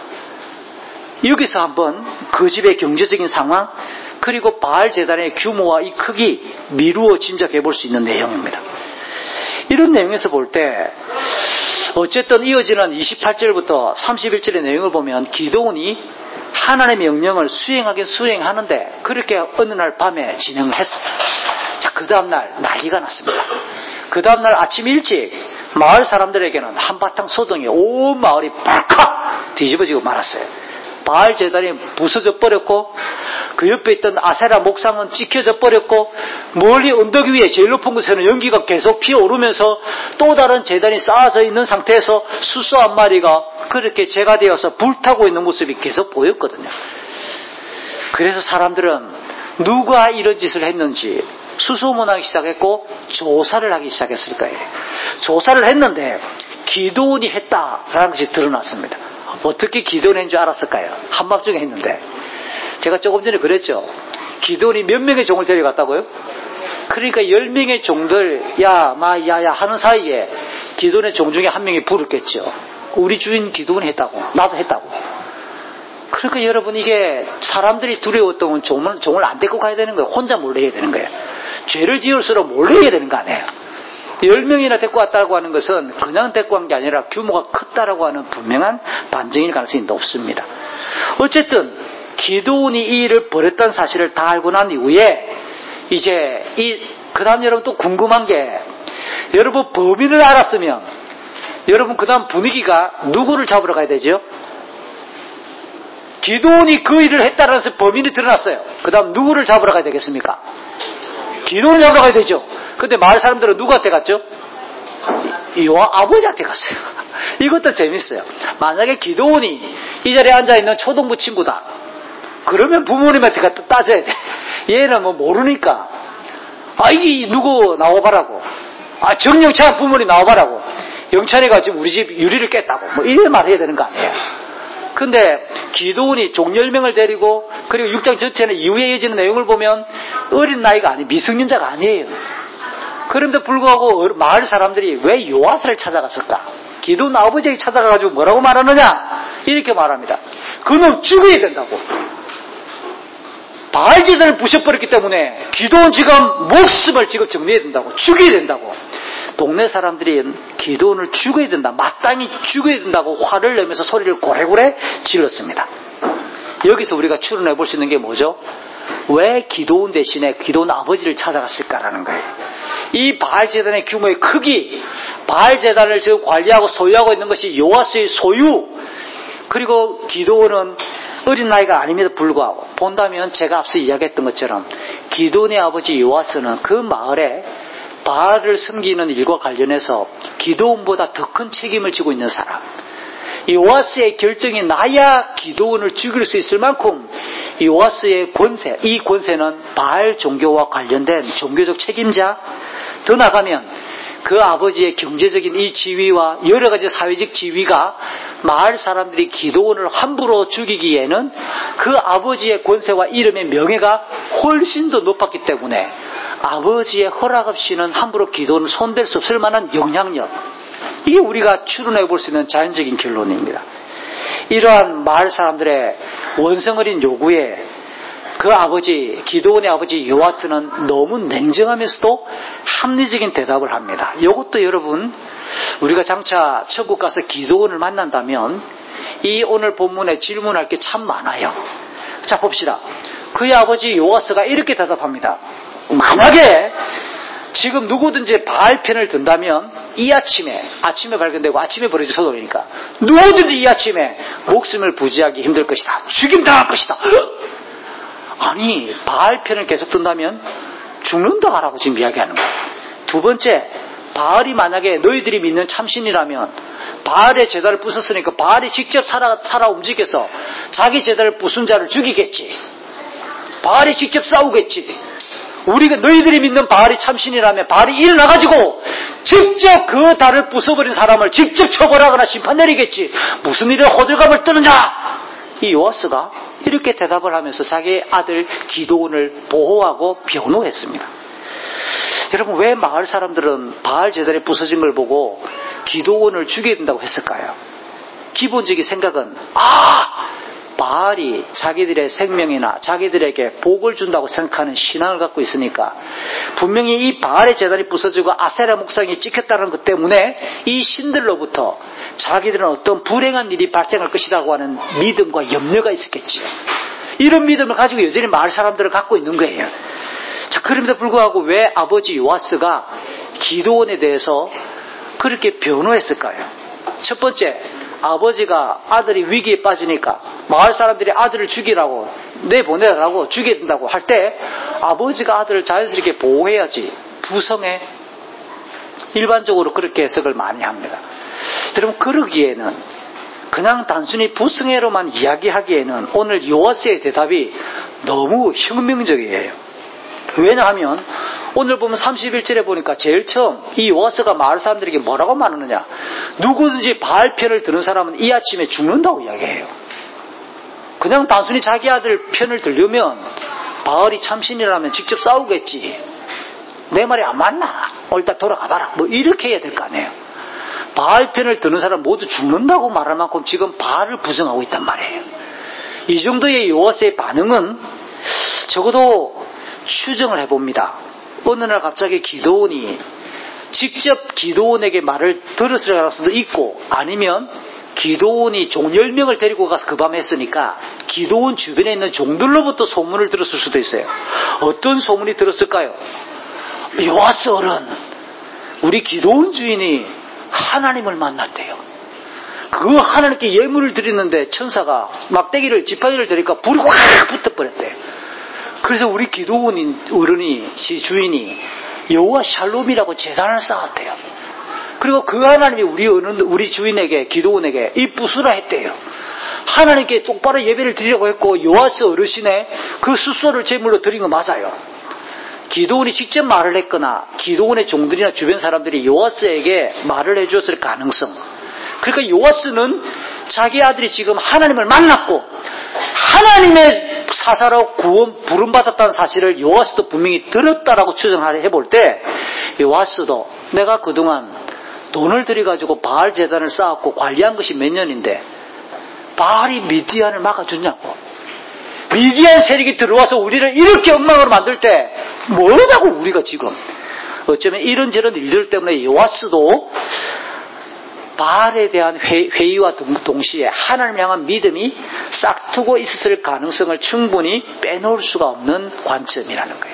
여기서 한번 그 집의 경제적인 상황, 그리고 바알 제단의 규모와 이 크기 미루어 짐작해 볼 수 있는 내용입니다. 이런 내용에서 볼 때 어쨌든 이어지는 이십팔 절부터 삼십일 절의 내용을 보면 기도원이 하나님의 명령을 수행하긴 수행하는데 그렇게 어느 날 밤에 진행을 했어요. 자, 그 다음날 난리가 났습니다. 그 다음날 아침 일찍 마을 사람들에게는 한바탕 소동이 온 마을이 발칵 뒤집어지고 말았어요. 바알 제단이 부서져 버렸고 그 옆에 있던 아세라 목상은 찍혀져 버렸고 멀리 언덕 위에 제일 높은 곳에는 연기가 계속 피어오르면서 또 다른 제단이 쌓아져 있는 상태에서 수소 한 마리가 그렇게 재가 되어서 불타고 있는 모습이 계속 보였거든요. 그래서 사람들은 누가 이런 짓을 했는지 수소문하기 시작했고 조사를 하기 시작했을 거예요. 조사를 했는데 기도원이 했다라는 것이 드러났습니다. 어떻게 기도원이 했는 줄 알았을까요? 한밤중에 했는데 제가 조금 전에 그랬죠. 기도원이 몇 명의 종을 데려갔다고요? 그러니까 열 명의 종들 야, 마, 야, 야 하는 사이에 기도원의 종 중에 한 명이 부르겠죠. 우리 주인 기도원이 했다고, 나도 했다고. 그러니까 여러분, 이게 사람들이 두려웠던 건 종을, 종을 안 데리고 가야 되는 거예요. 혼자 몰래 해야 되는 거예요. 죄를 지을수록 몰래 해야 되는 거 아니에요. 열 명이나 데리고 왔다고 하는 것은 그냥 데리고 간 게 아니라 규모가 컸다라고 하는 분명한 반증일 가능성이 높습니다. 어쨌든 기도원이 이 일을 벌였다는 사실을 다 알고 난 이후에 이제 이 그 다음 여러분 또 궁금한 게, 여러분 범인을 알았으면 여러분 그 다음 분위기가 누구를 잡으러 가야 되죠? 기드온이 그 일을 했다라는 해서 범인이 드러났어요. 그 다음 누구를 잡으러 가야 되겠습니까? 기드온을 잡으러 가야 되죠. 근데 마을 사람들은 누구한테 갔죠? 요아 아버지한테 갔어요. 이것도 재밌어요. 만약에 기드온이 이 자리에 앉아있는 초등부 친구다, 그러면 부모님한테 갖다 따져야 돼. 얘는 뭐 모르니까, 아 이게 누구 나와봐라고, 아 정영찬 부모님 나와봐라고, 영찬이가 지금 우리 집 유리를 깼다고, 뭐 이래 말해야 되는 거 아니에요. 근데 기드온이 종 열 명을 데리고, 그리고 육 장 전체는 이후에 이어지는 내용을 보면 어린 나이가 아니, 미성년자가 아니에요. 그런데 불구하고 마을 사람들이 왜 요아스를 찾아갔을까? 기드온 아버지에게 찾아가가지고 뭐라고 말하느냐? 이렇게 말합니다. 그놈 죽여야 된다고. 바알 제단을 부셔버렸기 때문에 기드온 지금 목숨을 지금 정리해야 된다고, 죽여야 된다고. 동네 사람들이 기드온을 죽여야 된다, 마땅히 죽여야 된다고 화를 내면서 소리를 고래고래 질렀습니다. 여기서 우리가 추론해 볼 수 있는 게 뭐죠? 왜 기드온 대신에 기드온 아버지를 찾아갔을까라는 거예요. 이 바알 제단의 규모의 크기, 바알 제단을 지금 관리하고 소유하고 있는 것이 요아스의 소유, 그리고 기드온은 어린 나이가 아님에도 불구하고 본다면 제가 앞서 이야기했던 것처럼 기드온의 아버지 요아스는 그 마을에 바알을 섬기는 일과 관련해서 기드온보다 더 큰 책임을 지고 있는 사람. 요아스의 결정이 나야 기드온을 죽일 수 있을 만큼 요아스의 권세, 이 권세는 바알 종교와 관련된 종교적 책임자, 더 나가면 그 아버지의 경제적인 이 지위와 여러 가지 사회적 지위가 마을 사람들이 기드온을 함부로 죽이기에는 그 아버지의 권세와 이름의 명예가 훨씬 더 높았기 때문에 아버지의 허락 없이는 함부로 기드온을 손댈 수 없을 만한 영향력, 이게 우리가 추론해 볼 수 있는 자연적인 결론입니다. 이러한 마을 사람들의 원성어린 요구에 그 아버지, 기드온의 아버지 요아스는 너무 냉정하면서도 합리적인 대답을 합니다. 이것도 여러분, 우리가 장차 천국 가서 기드온을 만난다면 이 오늘 본문에 질문할 게 참 많아요. 자, 봅시다. 그의 아버지 요아스가 이렇게 대답합니다. 만약에 지금 누구든지 바알 편을 든다면 이 아침에, 아침에 발견되고 아침에 벌어질 소동이니까 누구든지 이 아침에 목숨을 부지하기 힘들 것이다, 죽임당할 것이다. 아니, 바알 편을 계속 든다면 죽는다 하라고 지금 이야기하는 거예요. 두 번째, 바알이 만약에 너희들이 믿는 참신이라면 바알의 제단을 부쉈으니까 바알이 직접 살아, 살아 움직여서 자기 제단을 부순 자를 죽이겠지. 바알이 직접 싸우겠지. 우리가 너희들이 믿는 바알이 참신이라면 바알이 일어나가지고 직접 그 달을 부숴버린 사람을 직접 처벌하거나 심판 내리겠지. 무슨 일에 호들갑을 떠느냐? 이 요아스가 이렇게 대답을 하면서 자기 아들 기드온을 보호하고 변호했습니다. 여러분, 왜 마을 사람들은 바알 제단이 부서진 걸 보고 기드온을 죽여야 된다고 했을까요? 기본적인 생각은, 아, 바알이 자기들의 생명이나 자기들에게 복을 준다고 생각하는 신앙을 갖고 있으니까 분명히 이 바알의 제단이 부서지고 아세라 목상이 찍혔다는 것 때문에 이 신들로부터 자기들은 어떤 불행한 일이 발생할 것이라고 하는 믿음과 염려가 있었겠지요. 이런 믿음을 가지고 여전히 마을 사람들을 갖고 있는 거예요. 자, 그럼에도 불구하고 왜 아버지 요아스가 기드온에 대해서 그렇게 변호했을까요? 첫 번째, 아버지가 아들이 위기에 빠지니까 마을 사람들이 아들을 죽이라고, 내보내라고, 죽여야 된다고 할 때 아버지가 아들을 자연스럽게 보호해야지, 부성애, 일반적으로 그렇게 해석을 많이 합니다. 여러분, 그러기에는 그냥 단순히 부성애로만 이야기하기에는 오늘 요아스의 대답이 너무 혁명적이에요. 왜냐하면 오늘 보면 삼십일 절에 보니까 제일 처음 이 요아스가 마을 사람들에게 뭐라고 말하느냐, 누구든지 바알 편을 드는 사람은 이 아침에 죽는다고 이야기해요. 그냥 단순히 자기 아들 편을 들려면 바알이 참신이라면 직접 싸우겠지, 내 말이 안 맞나, 일단 돌아가봐라, 뭐 이렇게 해야 될 거 아니에요. 바알 편을 드는 사람 모두 죽는다고 말할 만큼 지금 바알을 부정하고 있단 말이에요. 이 정도의 요아스의 반응은 적어도 추정을 해봅니다. 어느 날 갑자기 기드온이 직접 기드온에게 말을 들었을 가능성도 있고, 아니면 기드온이 종 열 명을 데리고 가서 그 밤에 했으니까 기드온 주변에 있는 종들로부터 소문을 들었을 수도 있어요. 어떤 소문이 들었을까요? 요아스 어른, 우리 기드온 주인이 하나님을 만났대요. 그 하나님께 예물을 드리는데 천사가 막대기를 지팡이를 들으니까 불이 확 붙어버렸대요. 그래서 우리 기드온 어른이 주인이 여호와 샬롬이라고 제단을 쌓았대요. 그리고 그 하나님이 우리 어른, 우리 주인에게 기드온에게 이 부수라 했대요. 하나님께 똑바로 예배를 드리려고 했고 요아스 어르신의 그 숫소를 제물로 드린 거 맞아요. 기드온이 직접 말을 했거나 기드온의 종들이나 주변 사람들이 요아스에게 말을 해주었을 가능성. 그러니까 요아스는 자기 아들이 지금 하나님을 만났고 하나님의 사사로 구원 부름받았다는 사실을 요아스도 분명히 들었다라고 추정해 볼 때 요아스도 내가 그동안 돈을 들여가지고 바알 제단을 쌓았고 관리한 것이 몇 년인데 바알이 미디안을 막아주냐고. 미디안 세력이 들어와서 우리를 이렇게 엉망으로 만들 때 뭐라고 우리가 지금. 어쩌면 이런저런 일들 때문에 요아스도 바알에 대한 회, 회의와 동시에 하나님을 향한 믿음이 싹트고 있었을 가능성을 충분히 빼놓을 수가 없는 관점이라는 거예요.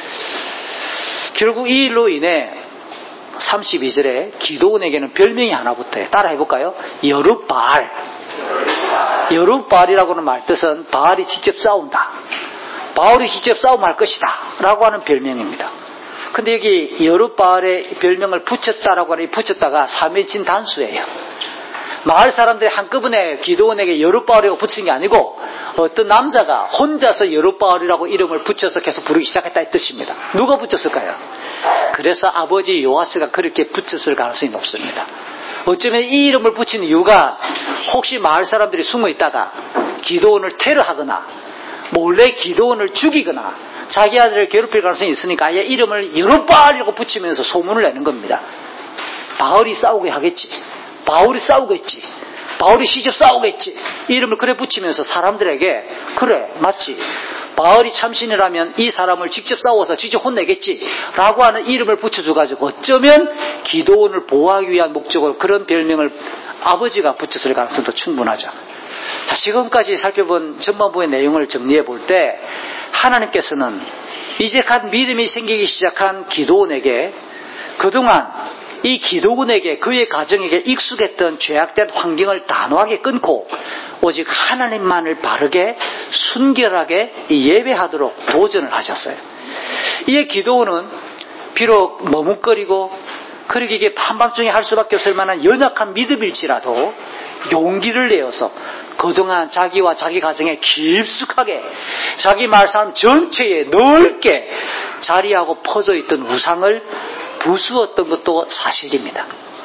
결국 이 일로 인해 삼십이 절에 기드온에게는 별명이 하나 붙어요. 따라 해볼까요? 여룹바알. 여룹바알이라고는 말 뜻은 바알이 직접 싸운다. 바알이 직접 싸움할 것이다 라고 하는 별명입니다. 근데 여기 여룹바알의 별명을 붙였다라고 하는 이 붙였다가 삼회진 단수예요. 마을 사람들이 한꺼번에 기드온에게 여룹바알이라고 붙인 게 아니고 어떤 남자가 혼자서 여룹바알이라고 이름을 붙여서 계속 부르기 시작했다 이 뜻입니다. 누가 붙였을까요? 그래서 아버지 요아스가 그렇게 붙였을 가능성이 높습니다. 어쩌면 이 이름을 붙인 이유가 혹시 마을 사람들이 숨어 있다가 기드온을 테러하거나 몰래 기드온을 죽이거나 자기 아들을 괴롭힐 가능성이 있으니까 아예 이름을 여룹바알이라고 붙이면서 소문을 내는 겁니다. 바울이 싸우게 하겠지. 바울이 싸우겠지. 바울이 시접 싸우겠지. 이름을 그래 붙이면서 사람들에게 그래 맞지. 바울이 참신이라면 이 사람을 직접 싸워서 직접 혼내겠지 라고 하는 이름을 붙여줘가지고 어쩌면 기드온을 보호하기 위한 목적으로 그런 별명을 아버지가 붙였을 가능성도 충분하죠. 자, 지금까지 살펴본 전반부의 내용을 정리해 볼 때 하나님께서는 이제 갓 믿음이 생기기 시작한 기드온에게 그동안 이 기드온에게 그의 가정에게 익숙했던 죄악된 환경을 단호하게 끊고 오직 하나님만을 바르게 순결하게 예배하도록 도전을 하셨어요. 이에 기드온은 비록 머뭇거리고 그러기에 한밤중에 할 수밖에 없을 만한 연약한 믿음일지라도 용기를 내어서 그동안 자기와 자기 가정에 깊숙하게 자기 마을 사람 전체에 넓게 자리하고 퍼져 있던 우상을 부수었던 것도 사실입니다.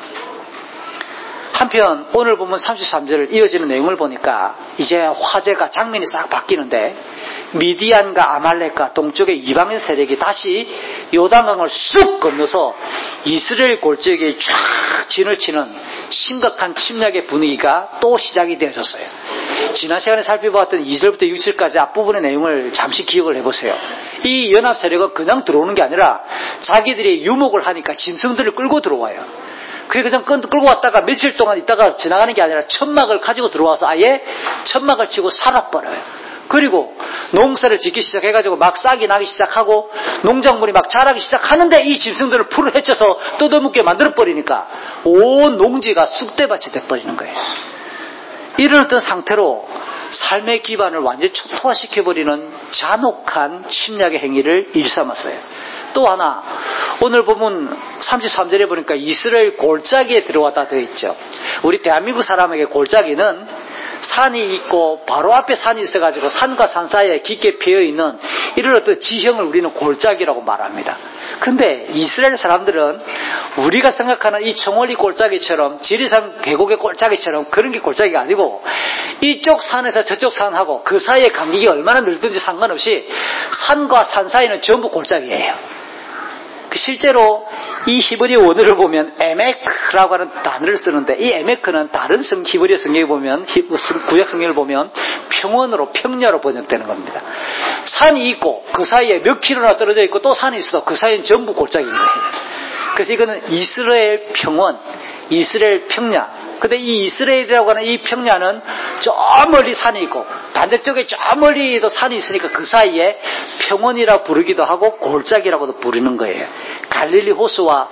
한편 오늘 보면 삼십삼 절 이어지는 내용을 보니까 이제 화제가 장면이 싹 바뀌는데 미디안과 아말렉과 동쪽의 이방인 세력이 다시 요단강을 쑥 건너서 이스라엘 골짜기에 쫙 진을 치는 심각한 침략의 분위기가 또 시작이 되어졌어요. 지난 시간에 살펴보았던 이 절부터 육 절까지 앞부분의 내용을 잠시 기억을 해보세요. 이 연합 세력은 그냥 들어오는 게 아니라 자기들이 유목을 하니까 짐승들을 끌고 들어와요. 그게 그냥 끌고 왔다가 며칠 동안 있다가 지나가는 게 아니라 천막을 가지고 들어와서 아예 천막을 치고 살아버려요. 그리고 농사를 짓기 시작해가지고 막 싹이 나기 시작하고 농작물이 막 자라기 시작하는데 이 짐승들을 풀을 헤쳐서 뜯어먹게 만들어버리니까 온 농지가 쑥대밭이 돼버리는 거예요. 이런 어떤 상태로 삶의 기반을 완전히 초토화시켜버리는 잔혹한 침략의 행위를 일삼았어요. 또 하나 오늘 보면 삼십삼 절에 보니까 이스라엘 골짜기에 들어왔다 되어 있죠. 우리 대한민국 사람에게 골짜기는 산이 있고 바로 앞에 산이 있어가지고 산과 산 사이에 깊게 피어있는 이런 어떤 지형을 우리는 골짜기라고 말합니다. 근데 이스라엘 사람들은 우리가 생각하는 이 청월리 골짜기처럼 지리산 계곡의 골짜기처럼 그런 게 골짜기가 아니고 이쪽 산에서 저쪽 산하고 그 사이의 간격이 얼마나 넓든지 상관없이 산과 산 사이는 전부 골짜기예요. 실제로 이 히브리 원어를 보면 에메크라고 하는 단어를 쓰는데 이 에메크는 다른 성, 히브리 성경에 보면 구약 성경을 보면 평원으로 평야로 번역되는 겁니다. 산이 있고 그 사이에 몇 킬로나 떨어져 있고 또 산이 있어도 그 사이는 전부 골짜기인 거예요. 그래서 이거는 이스라엘 평원, 이스라엘 평야. 근데 이 이스라엘이라고 하는 이 평야는 저 멀리 산이 있고 반대쪽에 저 멀리도 산이 있으니까 그 사이에 평원이라 부르기도 하고 골짜기라고도 부르는 거예요. 갈릴리 호수와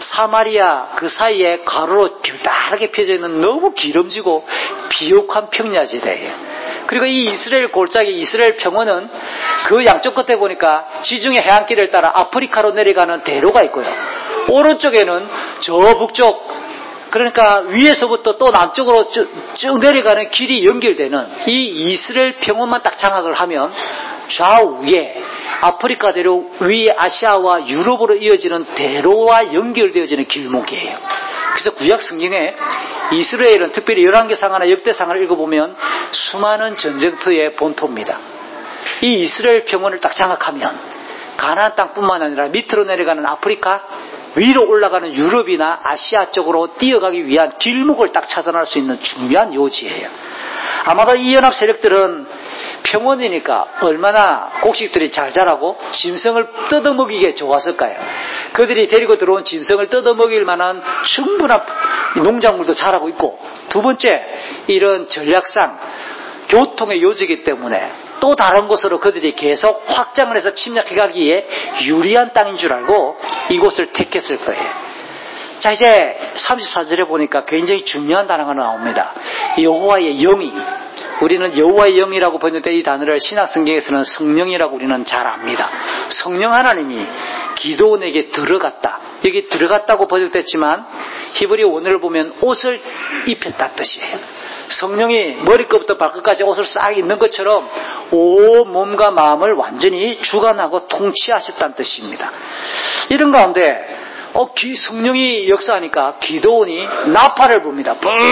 사마리아 그 사이에 가로로 길다랗게 펴져 있는 너무 기름지고 비옥한 평야지대예요. 그리고 이 이스라엘 골짜기, 이스라엘 평원은 그 양쪽 끝에 보니까 지중해 해안길을 따라 아프리카로 내려가는 대로가 있고요. 오른쪽에는 저 북쪽, 그러니까 위에서부터 또 남쪽으로 쭉, 쭉 내려가는 길이 연결되는 이 이스라엘 평원만 딱 장악을 하면 좌우에 아프리카 대로, 위에 아시아와 유럽으로 이어지는 대로와 연결되어지는 길목이에요. 그래서 구약 성경에 이스라엘은 특별히 열왕기상하나 역대상을 읽어보면 수많은 전쟁터의 본토입니다. 이 이스라엘 평원을 딱 장악하면 가나안 땅뿐만 아니라 밑으로 내려가는 아프리카, 위로 올라가는 유럽이나 아시아 쪽으로 뛰어가기 위한 길목을 딱 차단할 수 있는 중요한 요지예요. 아마도 이 연합 세력들은 평원이니까 얼마나 곡식들이 잘 자라고 짐승을 뜯어먹이기에 좋았을까요? 그들이 데리고 들어온 짐승을 뜯어먹일 만한 충분한 농작물도 자라고 있고, 두 번째, 이런 전략상 교통의 요지이기 때문에 또 다른 곳으로 그들이 계속 확장을 해서 침략해가기에 유리한 땅인 줄 알고 이곳을 택했을 거예요. 자, 이제 삼십사 절에 보니까 굉장히 중요한 단어가 나옵니다. 여호와의 영이, 우리는 여호와의 영이라고 번역된 이 단어를 신약 성경에서는 성령이라고 우리는 잘 압니다. 성령 하나님이 기드온에게 들어갔다. 여기 들어갔다고 번역됐지만 히브리 원어를 보면 옷을 입혔다는 뜻이에요. 성령이 머리끝부터 발끝까지 옷을 싹 입는 것처럼 온 몸과 마음을 완전히 주관하고 통치하셨다는 뜻입니다. 이런 가운데 어, 기, 성령이 역사하니까 기드온이 나팔을 붑니다.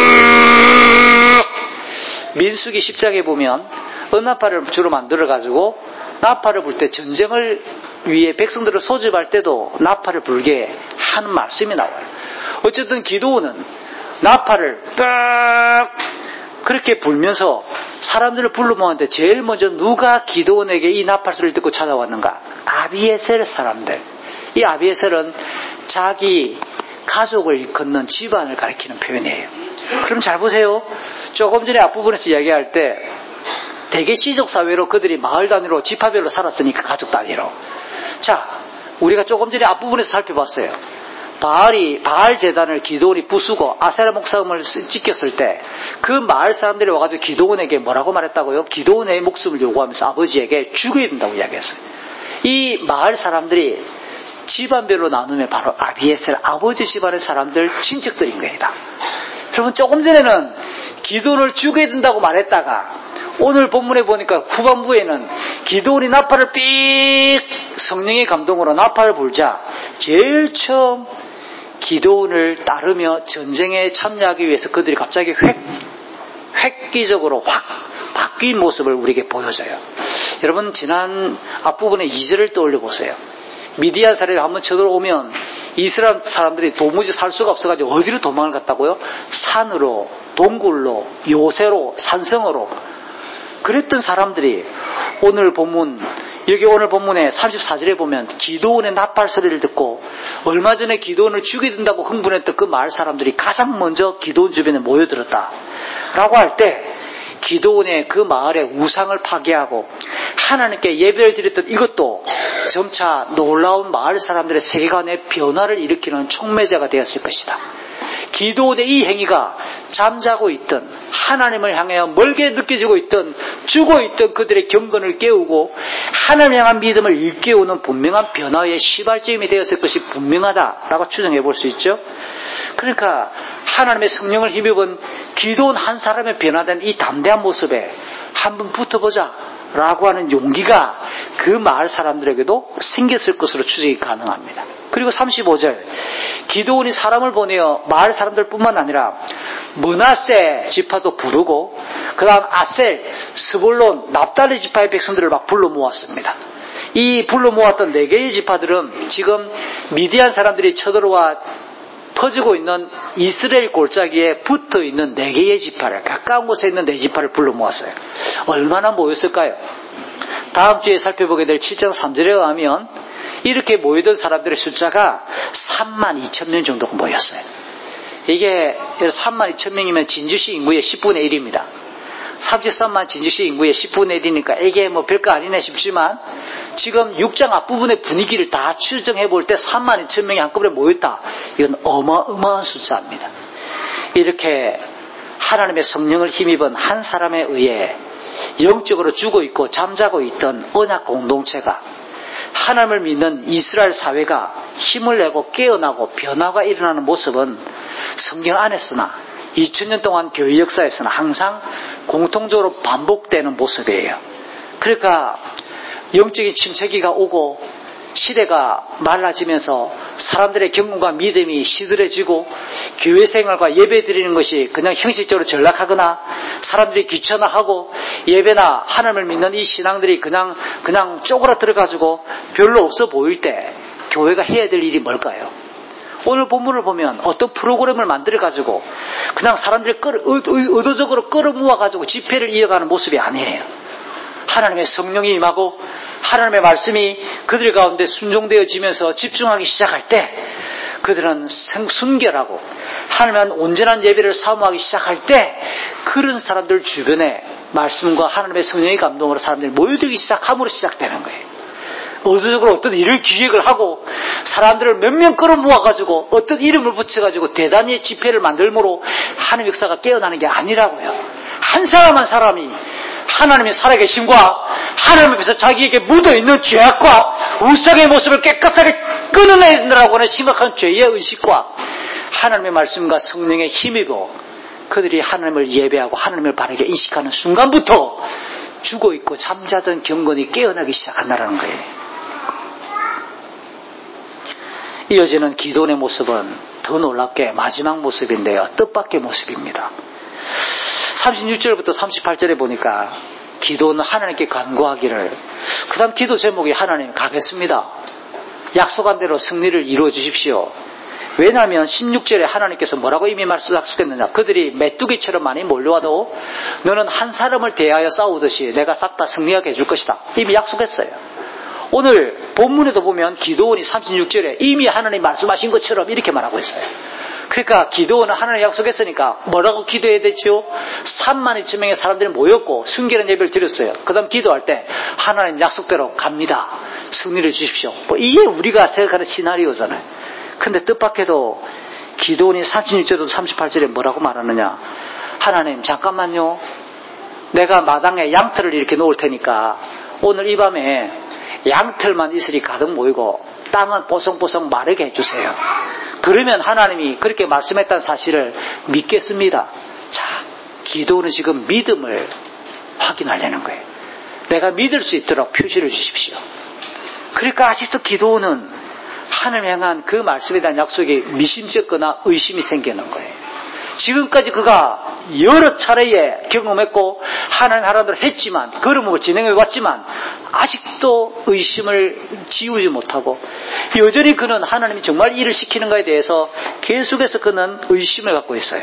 민수기 십 장에 보면 은나팔을 주로 만들어가지고 나팔을 불 때 전쟁을 위해 백성들을 소집할 때도 나팔을 불게 하는 말씀이 나와요. 어쨌든 기드온은 나팔을 빡 그렇게 불면서 사람들을 불러 모았는데 제일 먼저 누가 기드온에게 이 나팔 소리를 듣고 찾아왔는가? 아비에셀 사람들. 이 아비에셀은 자기 가족을 일컫는 집안을 가리키는 표현이에요. 그럼 잘 보세요. 조금 전에 앞부분에서 이야기할 때 대개 시족 사회로 그들이 마을 단위로 지파별로 살았으니까 가족 단위로. 자, 우리가 조금 전에 앞부분에서 살펴봤어요. 바알이 바알 제단을 기드온이 부수고 아세라 목상을 찍혔을 때 그 마을 사람들이 와가지고 기드온에게 뭐라고 말했다고요? 기드온의 목숨을 요구하면서 아버지에게 죽여야 된다고 이야기했어요. 이 마을 사람들이 집안별로 나누면 바로 아비에셀 아버지 집안의 사람들 친척들인 겁니다. 여러분, 조금 전에는 기드온을 죽여야 된다고 말했다가 오늘 본문에 보니까 후반부에는 기드온이 나팔을 삑 성령의 감동으로 나팔을 불자 제일 처음 기드온을 따르며 전쟁에 참여하기 위해서 그들이 갑자기 획, 획기적으로 확 바뀐 모습을 우리에게 보여줘요. 여러분, 지난 앞부분에 이 절을 떠올려 보세요. 미디안 사람이 한번 쳐들어오면 이스라엘 사람들이 도무지 살 수가 없어가지고 어디로 도망을 갔다고요? 산으로, 동굴로, 요새로, 산성으로. 그랬던 사람들이 오늘 본문, 여기 오늘 본문에 삼십사 절에 보면 기드온의 나팔 소리를 듣고 얼마 전에 기드온을 죽여야 된다고 흥분했던 그 마을 사람들이 가장 먼저 기드온 주변에 모여들었다 라고 할 때 기드온의 그 마을의 우상을 파괴하고 하나님께 예배를 드렸던 이것도 점차 놀라운 마을 사람들의 세계관의 변화를 일으키는 촉매자가 되었을 것이다. 기드온의 이 행위가 잠자고 있던 하나님을 향해 멀게 느껴지고 있던 죽어있던 그들의 경건을 깨우고 하나님을 향한 믿음을 일깨우는 분명한 변화의 시발점이 되었을 것이 분명하다라고 추정해 볼 수 있죠. 그러니까 하나님의 성령을 힘입은 기드온 한 사람의 변화된 이 담대한 모습에 한번 붙어보자 라고 하는 용기가 그 마을 사람들에게도 생겼을 것으로 추정이 가능합니다. 그리고 삼십오 절 기드온이 사람을 보내어 마을 사람들뿐만 아니라 므낫세 지파도 부르고 그 다음 아셀, 스불론, 납달리 지파의 백성들을 막 불러 모았습니다. 이 불러 모았던 네 개의 지파들은 지금 미디안 사람들이 쳐들어와 퍼지고 있는 이스라엘 골짜기에 붙어있는 네 개의 지파를, 가까운 곳에 있는 네 지파를 불러 모았어요. 얼마나 모였을까요? 다음 주에 살펴보게 될 칠 장 삼 절에 의하면 이렇게 모이던 사람들의 숫자가 삼만 이천 명 정도가 모였어요. 이게 삼만 이천 명이면 진주시 인구의 십분의 일입니다. 삼십삼만 진주시 인구의 십분의 일이니까 이게 뭐 별거 아니네 싶지만 지금 육 장 앞부분의 분위기를 다 추정해 볼 때 삼만 이천 명이 한꺼번에 모였다. 이건 어마어마한 숫자입니다. 이렇게 하나님의 성령을 힘입은 한 사람에 의해 영적으로 죽어있고 잠자고 있던 언약 공동체가 하나님을 믿는 이스라엘 사회가 힘을 내고 깨어나고 변화가 일어나는 모습은 성경 안에서나 이천 년 동안 교회 역사에서는 항상 공통적으로 반복되는 모습이에요. 그러니까 영적인 침체기가 오고 시대가 말라지면서 사람들의 경험과 믿음이 시들해지고 교회 생활과 예배 드리는 것이 그냥 형식적으로 전락하거나 사람들이 귀찮아하고 예배나 하나님을 믿는 이 신앙들이 그냥 그냥 쪼그라들어가지고 별로 없어 보일 때 교회가 해야 될 일이 뭘까요? 오늘 본문을 보면 어떤 프로그램을 만들어가지고 그냥 사람들이 끌어, 의도적으로 끌어모아가지고 집회를 이어가는 모습이 아니에요. 하나님의 성령이 임하고 하나님의 말씀이 그들 가운데 순종되어지면서 집중하기 시작할 때 그들은 순결하고 하나님은 온전한 예배를 사모하기 시작할 때 그런 사람들 주변에 말씀과 하나님의 성령의 감동으로 사람들이 모여들기 시작함으로 시작되는 거예요. 의도적으로 어떤 일을 기획을 하고 사람들을 몇 명 끌어모아가지고 어떤 이름을 붙여가지고 대단히 집회를 만들므로 하나님의 역사가 깨어나는 게 아니라고요. 한 사람 한 사람이 하나님의 살아계심과 하나님 앞에서 자기에게 묻어있는 죄악과 우상의 모습을 깨끗하게 끊어내느라고 하는 심각한 죄의 의식과 하나님의 말씀과 성령의 힘입어 그들이 하나님을 예배하고 하나님을 바르게 인식하는 순간부터 죽어있고 잠자던 경건이 깨어나기 시작한다는 거예요. 이어지는 기도원의 모습은 더 놀랍게 마지막 모습인데요. 뜻밖의 모습입니다. 삼십육 절부터 삼십팔 절에 보니까 기도는 하나님께 간구하기를, 그 다음 기도 제목이 하나님 가겠습니다. 약속한 대로 승리를 이루어 주십시오. 왜냐하면 십육 절에 하나님께서 뭐라고 이미 말씀 약속했느냐, 그들이 메뚜기처럼 많이 몰려와도 너는 한 사람을 대하여 싸우듯이 내가 싹 다 승리하게 해줄 것이다. 이미 약속했어요. 오늘 본문에도 보면 기도원이 삼십육 절에 이미 하나님 말씀하신 것처럼 이렇게 말하고 있어요. 그러니까 기도원은 하나님 약속했으니까 뭐라고 기도해야 되죠? 삼만 이천 명의 사람들이 모였고 순결한 예배를 드렸어요. 그 다음 기도할 때 하나님 약속대로 갑니다. 승리를 주십시오. 뭐 이게 우리가 생각하는 시나리오잖아요. 근데 뜻밖에도 기도원이 삼십육 절부터 삼십팔 절에 뭐라고 말하느냐, 하나님 잠깐만요, 내가 마당에 양털을 이렇게 놓을 테니까 오늘 이 밤에 양털만 이슬이 가득 모이고 땅은 보송보송 마르게 해주세요. 그러면 하나님이 그렇게 말씀했다는 사실을 믿겠습니다. 자, 기도는 지금 믿음을 확인하려는 거예요. 내가 믿을 수 있도록 표시를 주십시오. 그러니까 아직도 기도는 하나님 향한 그 말씀에 대한 약속이 미심쩍거나 의심이 생기는 거예요. 지금까지 그가 여러 차례에 경험했고 하나님 하라는 대로 했지만, 걸음을 진행해 왔지만 아직도 의심을 지우지 못하고 여전히 그는 하나님이 정말 일을 시키는가에 대해서 계속해서 그는 의심을 갖고 있어요.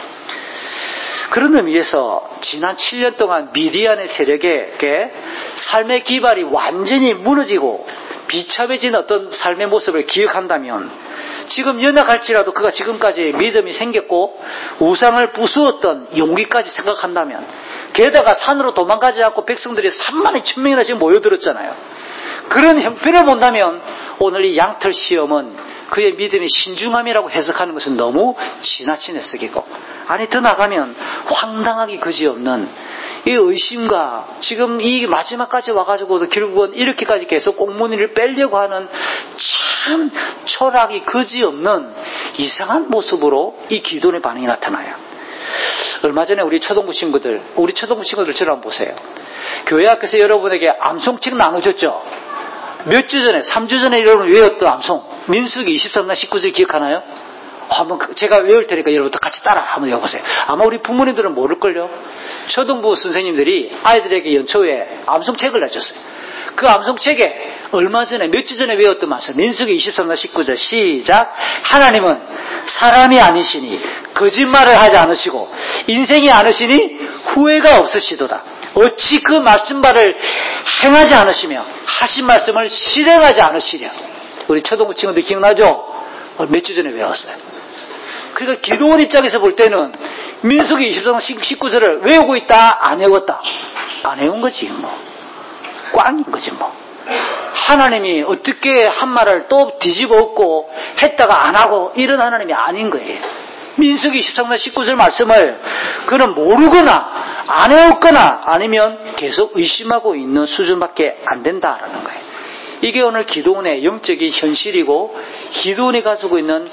그런 의미에서 지난 칠 년 동안 미디안의 세력에게 삶의 기반이 완전히 무너지고 비참해진 어떤 삶의 모습을 기억한다면, 지금 연약할지라도 그가 지금까지 믿음이 생겼고 우상을 부수었던 용기까지 생각한다면, 게다가 산으로 도망가지 않고 백성들이 삼만 이천 명이나 지금 모여들었잖아요. 그런 형편을 본다면 오늘 이 양털 시험은 그의 믿음의 신중함이라고 해석하는 것은 너무 지나친 해석이고, 아니 더 나가면 황당하기 그지없는 이 의심과 지금 이 마지막까지 와가지고도 결국은 이렇게까지 계속 꽁무니를 빼려고 하는 참 철학이 그지없는 이상한 모습으로 이 기도의 반응이 나타나요. 얼마 전에 우리 초등부 친구들, 우리 초등부 친구들 저를 한번 보세요. 교회 학교에서 여러분에게 암송책 나눠줬죠. 몇 주 전에, 삼 주 전에 여러분 외웠던 암송, 민수기 이십삼 장 십구 절 기억하나요? 한번 제가 외울 테니까 여러분도 같이 따라 한번 외워보세요. 아마 우리 부모님들은 모를걸요. 초등부 선생님들이 아이들에게 연초에 암송책을 내줬어요. 그 암송책에 얼마 전에, 몇 주 전에 외웠던 말씀, 민수기 이십삼 장 십구 절 시작. 하나님은 사람이 아니시니 거짓말을 하지 않으시고 인생이 아니시니 후회가 없으시도다. 어찌 그 말씀바를 행하지 않으시며 하신 말씀을 실행하지 않으시랴. 우리 초등부 친구들 기억나죠? 몇 주 전에 외웠어요. 그러니까 기도원 입장에서 볼 때는 민수기 이십사 장 십구 절을 외우고 있다, 안 외웠다? 안 외운 거지 뭐. 꽝인 거지 뭐. 하나님이 어떻게 한 말을 또 뒤집어 엎고 했다가 안 하고 이런 하나님이 아닌 거예요. 민수기 이십삼 장 십구 절 말씀을 그는 모르거나 안 외웠거나 아니면 계속 의심하고 있는 수준밖에 안 된다라는 거예요. 이게 오늘 기도원의 영적인 현실이고, 기도원이 가지고 있는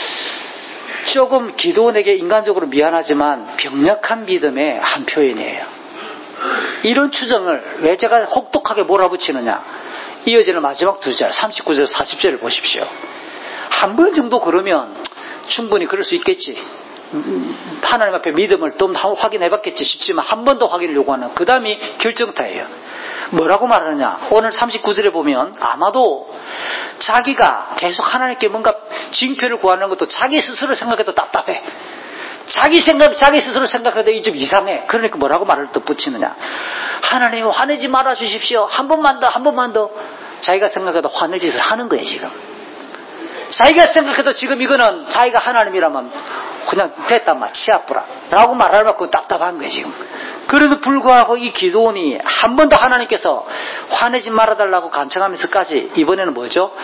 조금 기도원에게 인간적으로 미안하지만 병력한 믿음의 한 표현이에요. 이런 추정을 왜 제가 혹독하게 몰아붙이느냐. 이어지는 마지막 두 절, 삼십구 절, 사십 절을 보십시오. 한 번 정도 그러면 충분히 그럴 수 있겠지. 하나님 앞에 믿음을 좀 확인해봤겠지 싶지만 한 번 더 확인을 요구하는 그 다음이 결정타예요. 뭐라고 말하느냐. 오늘 삼십구 절에 보면 아마도 자기가 계속 하나님께 뭔가 징표를 구하는 것도 자기 스스로 생각해도 답답해. 자기 생각, 자기 스스로 생각해도 좀 이상해. 그러니까 뭐라고 말을 또 붙이느냐. 하나님 화내지 말아 주십시오. 한 번만 더, 한 번만 더. 자기가 생각해도 화낼 짓을 하는 거예요, 지금. 자기가 생각해도 지금 이거는 자기가 하나님이라면 그냥 됐단 말, 치아뿌라. 라고 말할 만큼 답답한 거예요, 지금. 그래도 불구하고 이 기도원이 한 번 더 하나님께서 화내지 말아달라고 간청하면서까지 이번에는 뭐죠?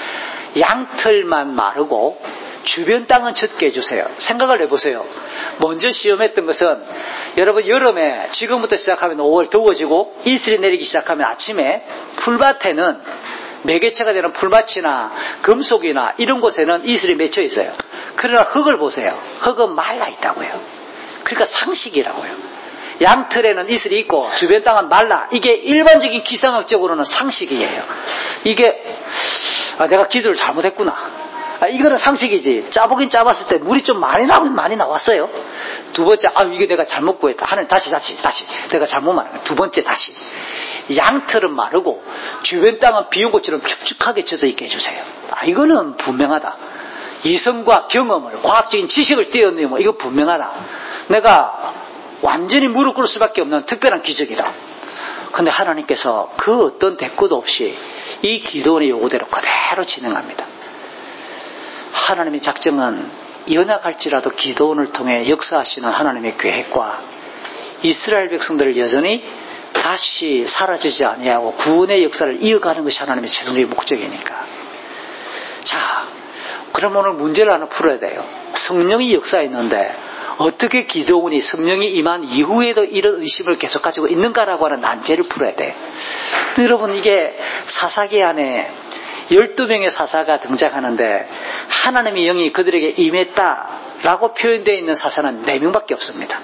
양털만 마르고 주변 땅은 젖게 해주세요. 생각을 해보세요. 먼저 시험했던 것은 여러분 여름에 지금부터 시작하면 오월 더워지고 이슬이 내리기 시작하면 아침에 풀밭에는 매개체가 되는 풀밭이나 금속이나 이런 곳에는 이슬이 맺혀 있어요. 그러나 흙을 보세요. 흙은 말라 있다고요. 그러니까 상식이라고요. 양털에는 이슬이 있고 주변 땅은 말라. 이게 일반적인 기상학적으로는 상식이에요. 이게 아, 내가 기도를 잘못했구나. 아, 이거는 상식이지. 짜보긴 짜봤을 때 물이 좀 많이 나오긴 많이 나왔어요. 두 번째, 아 이게 내가 잘못 구했다. 하나님 다시 다시 다시 내가 잘못 말한 거야. 두 번째 다시. 양털은 마르고 주변 땅은 비 온 것처럼 축축하게 젖어 있게 해주세요. 아 이거는 분명하다. 이성과 경험을, 과학적인 지식을 띄어내면 이거 분명하다. 내가 완전히 무릎 꿇을 수밖에 없는 특별한 기적이다. 근데 하나님께서 그 어떤 대꾸도 없이 이 기도원의 요구대로 그대로 진행합니다. 하나님의 작정은 연약할지라도 기도원을 통해 역사하시는 하나님의 계획과 이스라엘 백성들을 여전히 다시 사라지지 아니하고 구원의 역사를 이어가는 것이 하나님의 최종적인 목적이니까. 자, 그럼 오늘 문제를 하나 풀어야 돼요. 성령이 역사했는데 어떻게 기도원이 성령이 임한 이후에도 이런 의심을 계속 가지고 있는가라고 하는 난제를 풀어야 돼. 여러분 이게 사사기 안에 열두 명의 사사가 등장하는데 하나님의 영이 그들에게 임했다라고 표현되어 있는 사사는 네 명밖에 없습니다.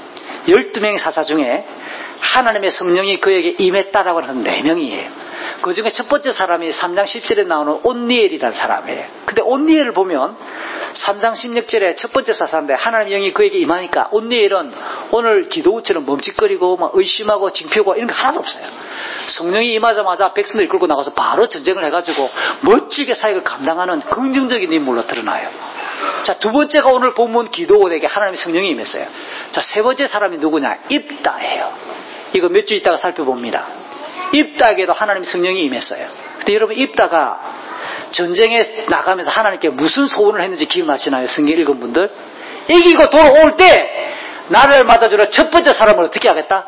열두 명의 사사 중에 하나님의 성령이 그에게 임했다라고 하는 네 명이에요. 그 중에 첫 번째 사람이 삼 장 십 절에 나오는 온니엘이라는 사람이에요. 근데 온니엘을 보면 삼 장 십육 절에 첫 번째 사사인데 하나님의 영이 그에게 임하니까 온니엘은 오늘 기도처럼 멈칫거리고 막 의심하고 징표고 이런 거 하나도 없어요. 성령이 임하자마자 백성들이 끌고 나가서 바로 전쟁을 해가지고 멋지게 사역을 감당하는 긍정적인 인물로 드러나요. 자, 두 번째가 오늘 본문 기도원에게 하나님의 성령이 임했어요. 자, 세 번째 사람이 누구냐? 입다예요. 이거 몇 주 있다가 살펴봅니다. 입다에게도 하나님의 성령이 임했어요. 근데 여러분 입다가 전쟁에 나가면서 하나님께 무슨 소원을 했는지 기억나시나요? 성경 읽은 분들? 이기고 돌아올 때 나를 맞아주는 첫 번째 사람을 어떻게 하겠다?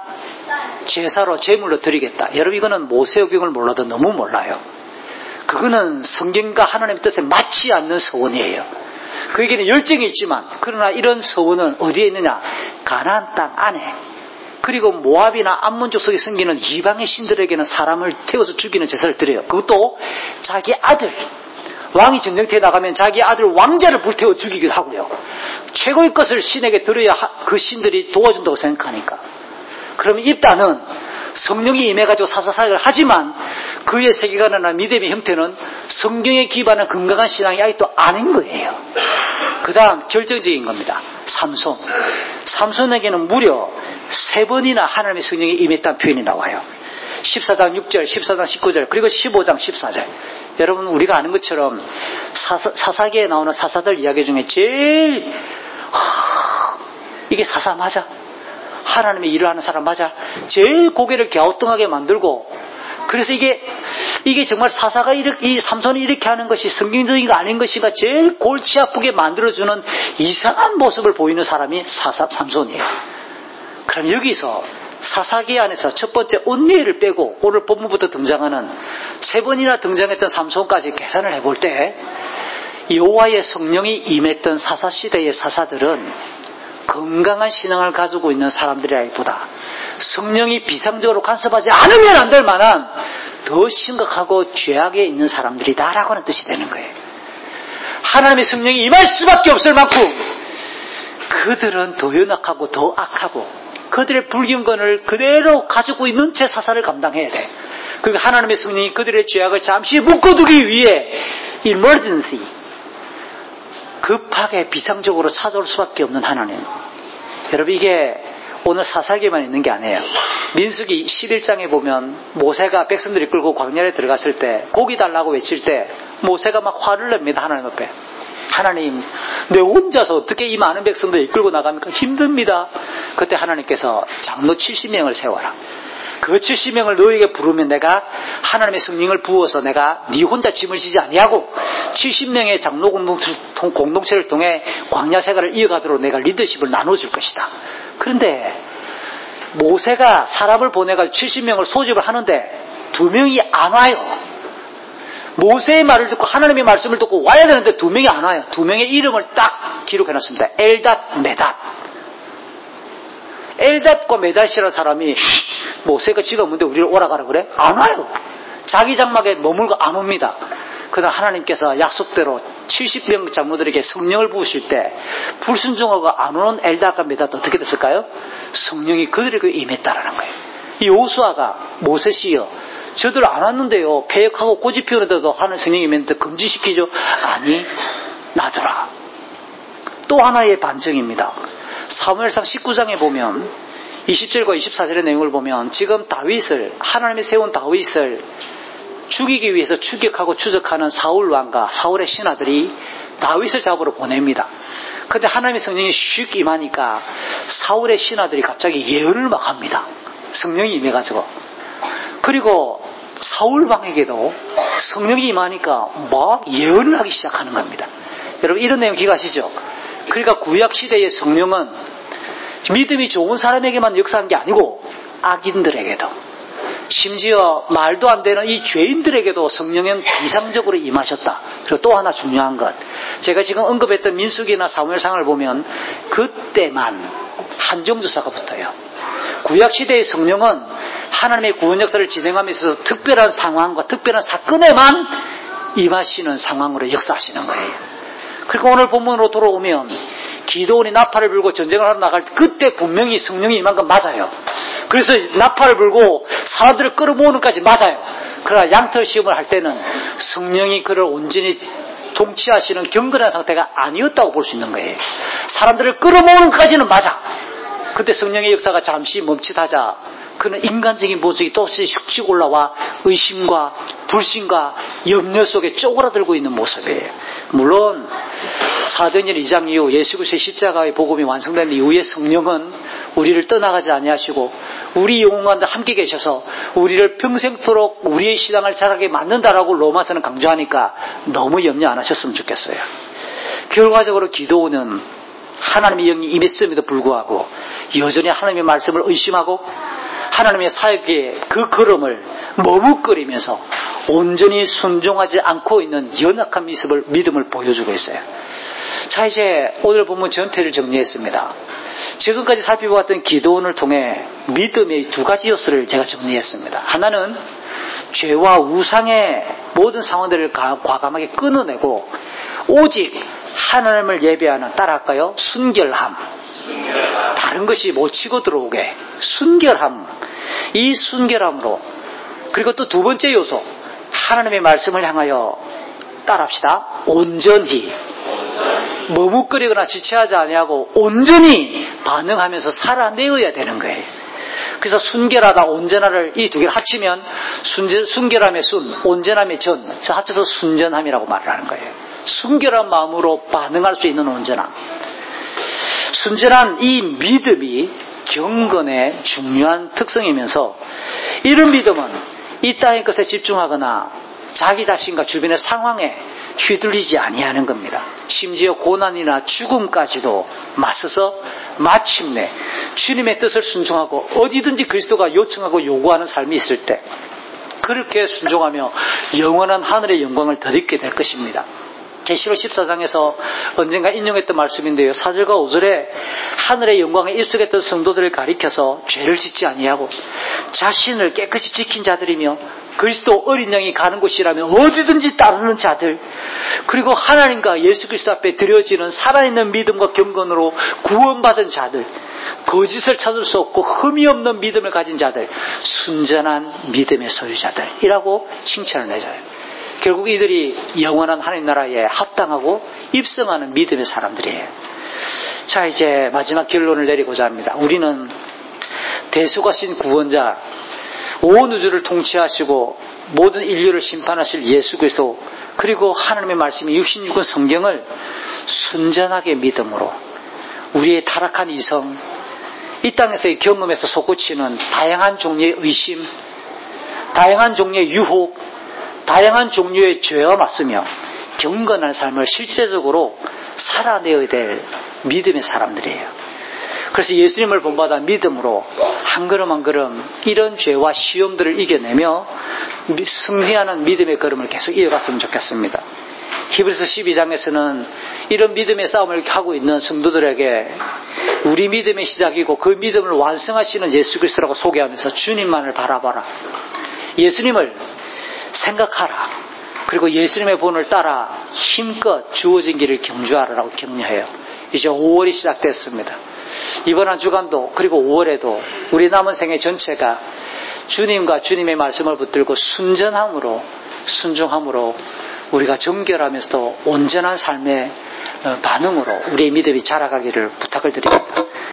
제사로 제물로 드리겠다. 여러분 이거는 모세오경을 몰라도 너무 몰라요. 그거는 성경과 하나님의 뜻에 맞지 않는 소원이에요. 그에게는 열정이 있지만 그러나 이런 소원은 어디에 있느냐? 가나안 땅 안에. 그리고 모압이나 암몬족 속에 숨기는 이방의 신들에게는 사람을 태워서 죽이는 제사를 드려요. 그것도 자기 아들, 왕이 전쟁터에 나가면 자기 아들 왕자를 불태워 죽이기도 하고요. 최고의 것을 신에게 드려야 그 신들이 도와준다고 생각하니까. 그러면 입다는 성령이 임해가지고 사사사역을 하지만 그의 세계관이나 믿음의 형태는 성경에 기반한 건강한 신앙이 아직도 아닌 거예요. 그 다음 결정적인 겁니다. 삼손. 삼손에게는 무려 세 번이나 하나님의 성령이 임했다는 표현이 나와요. 십사 장 육 절, 십사 장 십구 절, 그리고 십오 장 십사 절. 여러분 우리가 아는 것처럼 사사, 사사기에 나오는 사사들 이야기 중에 제일 하, 이게 사사 맞아? 하나님의 일을 하는 사람 맞아? 제일 고개를 갸우뚱하게 만들고 그래서 이게 이게 정말 사사가 이렇게, 이 삼손이 이렇게 하는 것이 성경적인가 아닌 것인가 제일 골치 아프게 만들어주는 이상한 모습을 보이는 사람이 사사 삼손이에요. 그럼 여기서 사사기 안에서 첫 번째 온니엘을 빼고 오늘 본문부터 등장하는 세 번이나 등장했던 삼손까지 계산을 해볼 때 여호와의 성령이 임했던 사사시대의 사사들은 건강한 신앙을 가지고 있는 사람들이라기보다 성령이 비상적으로 간섭하지 않으면 안 될 만한 더 심각하고 죄악에 있는 사람들이다라고 하는 뜻이 되는 거예요. 하나님의 성령이 임할 수밖에 없을 만큼 그들은 더 연약하고 더 악하고 그들의 불경건을 그대로 가지고 있는 채 사사를 감당해야 돼. 그리고 하나님의 성령이 그들의 죄악을 잠시 묶어두기 위해 emergency, 급하게 비상적으로 찾아올 수밖에 없는 하나님. 여러분, 이게 오늘 사사기만 있는 게 아니에요. 민수기 십일 장에 보면 모세가 백성들이 끌고 광야에 들어갔을 때 고기 달라고 외칠 때 모세가 막 화를 냅니다. 하나님 앞에. 하나님, 내 혼자서 어떻게 이 많은 백성들 이끌고 나갑니까? 힘듭니다. 그때 하나님께서 장로 칠십 명을 세워라. 그 칠십 명을 너에게 부르면 내가 하나님의 성령을 부어서 내가 네 혼자 짐을 지지 아니하고 칠십 명의 장로 공동체를 통해 광야 생활을 이어가도록 내가 리더십을 나눠줄 것이다. 그런데 모세가 사람을 보내가 칠십 명을 소집을 하는데 두 명이 안 와요. 모세의 말을 듣고 하나님의 말씀을 듣고 와야 되는데 두 명이 안 와요. 두 명의 이름을 딱 기록해놨습니다. 엘닷, 메닷. 엘닷과 메닷이라는 사람이 모세가 지가 뭔데 우리를 오라가라 그래? 안 와요. 자기 장막에 머물고 안 옵니다. 그러나 하나님께서 약속대로 칠십 명 장로들에게 성령을 부으실 때 불순종하고 안 오는 엘닷과 메닷도 어떻게 됐을까요? 성령이 그들에게 임했다라는 거예요. 이 여호수아가 모세시여 저들 안 왔는데요. 폐역하고 고집 피우는데도 하는 성령이 임했는데 금지시키죠? 아니, 놔두라. 또 하나의 반증입니다. 사무엘상 십구 장에 보면 이십 절과 이십사 절의 내용을 보면 지금 다윗을, 하나님이 세운 다윗을 죽이기 위해서 추격하고 추적하는 사울 왕과 사울의 신하들이 다윗을 잡으러 보냅니다. 그런데 하나님의 성령이 슉 임하니까 사울의 신하들이 갑자기 예언을 막 합니다. 성령이 임해가지고. 그리고 사울 왕에게도 성령이 임하니까 막 예언을 하기 시작하는 겁니다. 여러분, 이런 내용 기억하시죠? 그러니까 구약시대의 성령은 믿음이 좋은 사람에게만 역사한 게 아니고 악인들에게도, 심지어 말도 안 되는 이 죄인들에게도 성령은 비상적으로 임하셨다. 그리고 또 하나 중요한 것, 제가 지금 언급했던 민수기나 사무엘상을 보면 그때만 한정주사가 붙어요. 구약시대의 성령은 하나님의 구원 역사를 진행하면서 특별한 상황과 특별한 사건에만 임하시는 상황으로 역사하시는 거예요. 그리고 오늘 본문으로 돌아오면 기드온이 나팔을 불고 전쟁을 하러 나갈 때 그때 분명히 성령이 임한 건 맞아요. 그래서 나팔을 불고 사람들을 끌어모으는 까지 맞아요. 그러나 양털 시험을 할 때는 성령이 그를 온전히 통치하시는 경건한 상태가 아니었다고 볼 수 있는 거예요. 사람들을 끌어모으는 까지는 맞아. 그때 성령의 역사가 잠시 멈칫하자 그는 인간적인 모습이 또다시 슉 올라와 의심과 불신과 염려 속에 쪼그라들고 있는 모습이에요. 물론 사도행전 이 장 이후 예수 그리스도의 십자가의 복음이 완성된 이후에 성령은 우리를 떠나가지 아니하시고 우리 영혼과 함께 계셔서 우리를 평생토록 우리의 신앙을 자라게 만든다라고 로마서는 강조하니까 너무 염려 안 하셨으면 좋겠어요. 결과적으로 기도는 하나님의 영이 임했음에도 불구하고 여전히 하나님의 말씀을 의심하고 하나님의 사역의 그 걸음을 머뭇거리면서 온전히 순종하지 않고 있는 연약한 모습을, 믿음을 보여주고 있어요. 자, 이제 오늘 본문 전체를 정리했습니다. 지금까지 살펴보았던 기도원을 통해 믿음의 두 가지 요소를 제가 정리했습니다. 하나는 죄와 우상의 모든 상황들을 과감하게 끊어내고 오직 하나님을 예배하는, 따라할까요? 순결함. 다른 것이 못 치고 들어오게 순결함. 이 순결함으로, 그리고 또 두 번째 요소, 하나님의 말씀을 향하여 따라합시다. 온전히, 머뭇거리거나 지체하지 아니하고 온전히 반응하면서 살아내어야 되는 거예요. 그래서 순결하다, 온전하를 이 두 개를 합치면 순전, 순결함의 순, 온전함의 전, 저 합쳐서 순전함이라고 말을 하는 거예요. 순결한 마음으로 반응할 수 있는 온전함. 순전한 이 믿음이 경건의 중요한 특성이면서 이런 믿음은 이 땅의 것에 집중하거나 자기 자신과 주변의 상황에 휘둘리지 아니하는 겁니다. 심지어 고난이나 죽음까지도 맞서서 마침내 주님의 뜻을 순종하고 어디든지 그리스도가 요청하고 요구하는 삶이 있을 때 그렇게 순종하며 영원한 하늘의 영광을 덧입게 될 것입니다. 계시록 십사 장에서 언젠가 인용했던 말씀인데요. 사 절과 오 절에 하늘의 영광에 입속했던 성도들을 가리켜서 죄를 짓지 아니하고 자신을 깨끗이 지킨 자들이며 그리스도 어린 양이 가는 곳이라면 어디든지 따르는 자들, 그리고 하나님과 예수 그리스도 앞에 드려지는 살아있는 믿음과 경건으로 구원받은 자들, 거짓을 찾을 수 없고 흠이 없는 믿음을 가진 자들, 순전한 믿음의 소유자들이라고 칭찬을 해줘요. 결국 이들이 영원한 하나님 나라에 합당하고 입성하는 믿음의 사람들이에요. 자, 이제 마지막 결론을 내리고자 합니다. 우리는 대속하신 구원자, 온 우주를 통치하시고 모든 인류를 심판하실 예수 그리스도, 그리고 하나님의 말씀이 육십육 권 성경을 순전하게 믿음으로 우리의 타락한 이성, 이 땅에서의 경험에서 솟구치는 다양한 종류의 의심, 다양한 종류의 유혹, 다양한 종류의 죄와 맞서며 경건한 삶을 실제적으로 살아내어야 될 믿음의 사람들이에요. 그래서 예수님을 본받아 믿음으로 한 걸음 한 걸음 이런 죄와 시험들을 이겨내며 승리하는 믿음의 걸음을 계속 이어갔으면 좋겠습니다. 히브리서 십이 장에서는 이런 믿음의 싸움을 하고 있는 성도들에게 우리 믿음의 시작이고 그 믿음을 완성하시는 예수 그리스도라고 소개하면서 주님만을 바라봐라, 예수님을 생각하라, 그리고 예수님의 본을 따라 힘껏 주어진 길을 경주하라라고 격려해요. 이제 오월이 시작됐습니다. 이번 한 주간도 그리고 오월에도 우리 남은 생애 전체가 주님과 주님의 말씀을 붙들고 순전함으로 순종함으로 우리가 정결하면서도 온전한 삶의 반응으로 우리의 믿음이 자라가기를 부탁을 드립니다.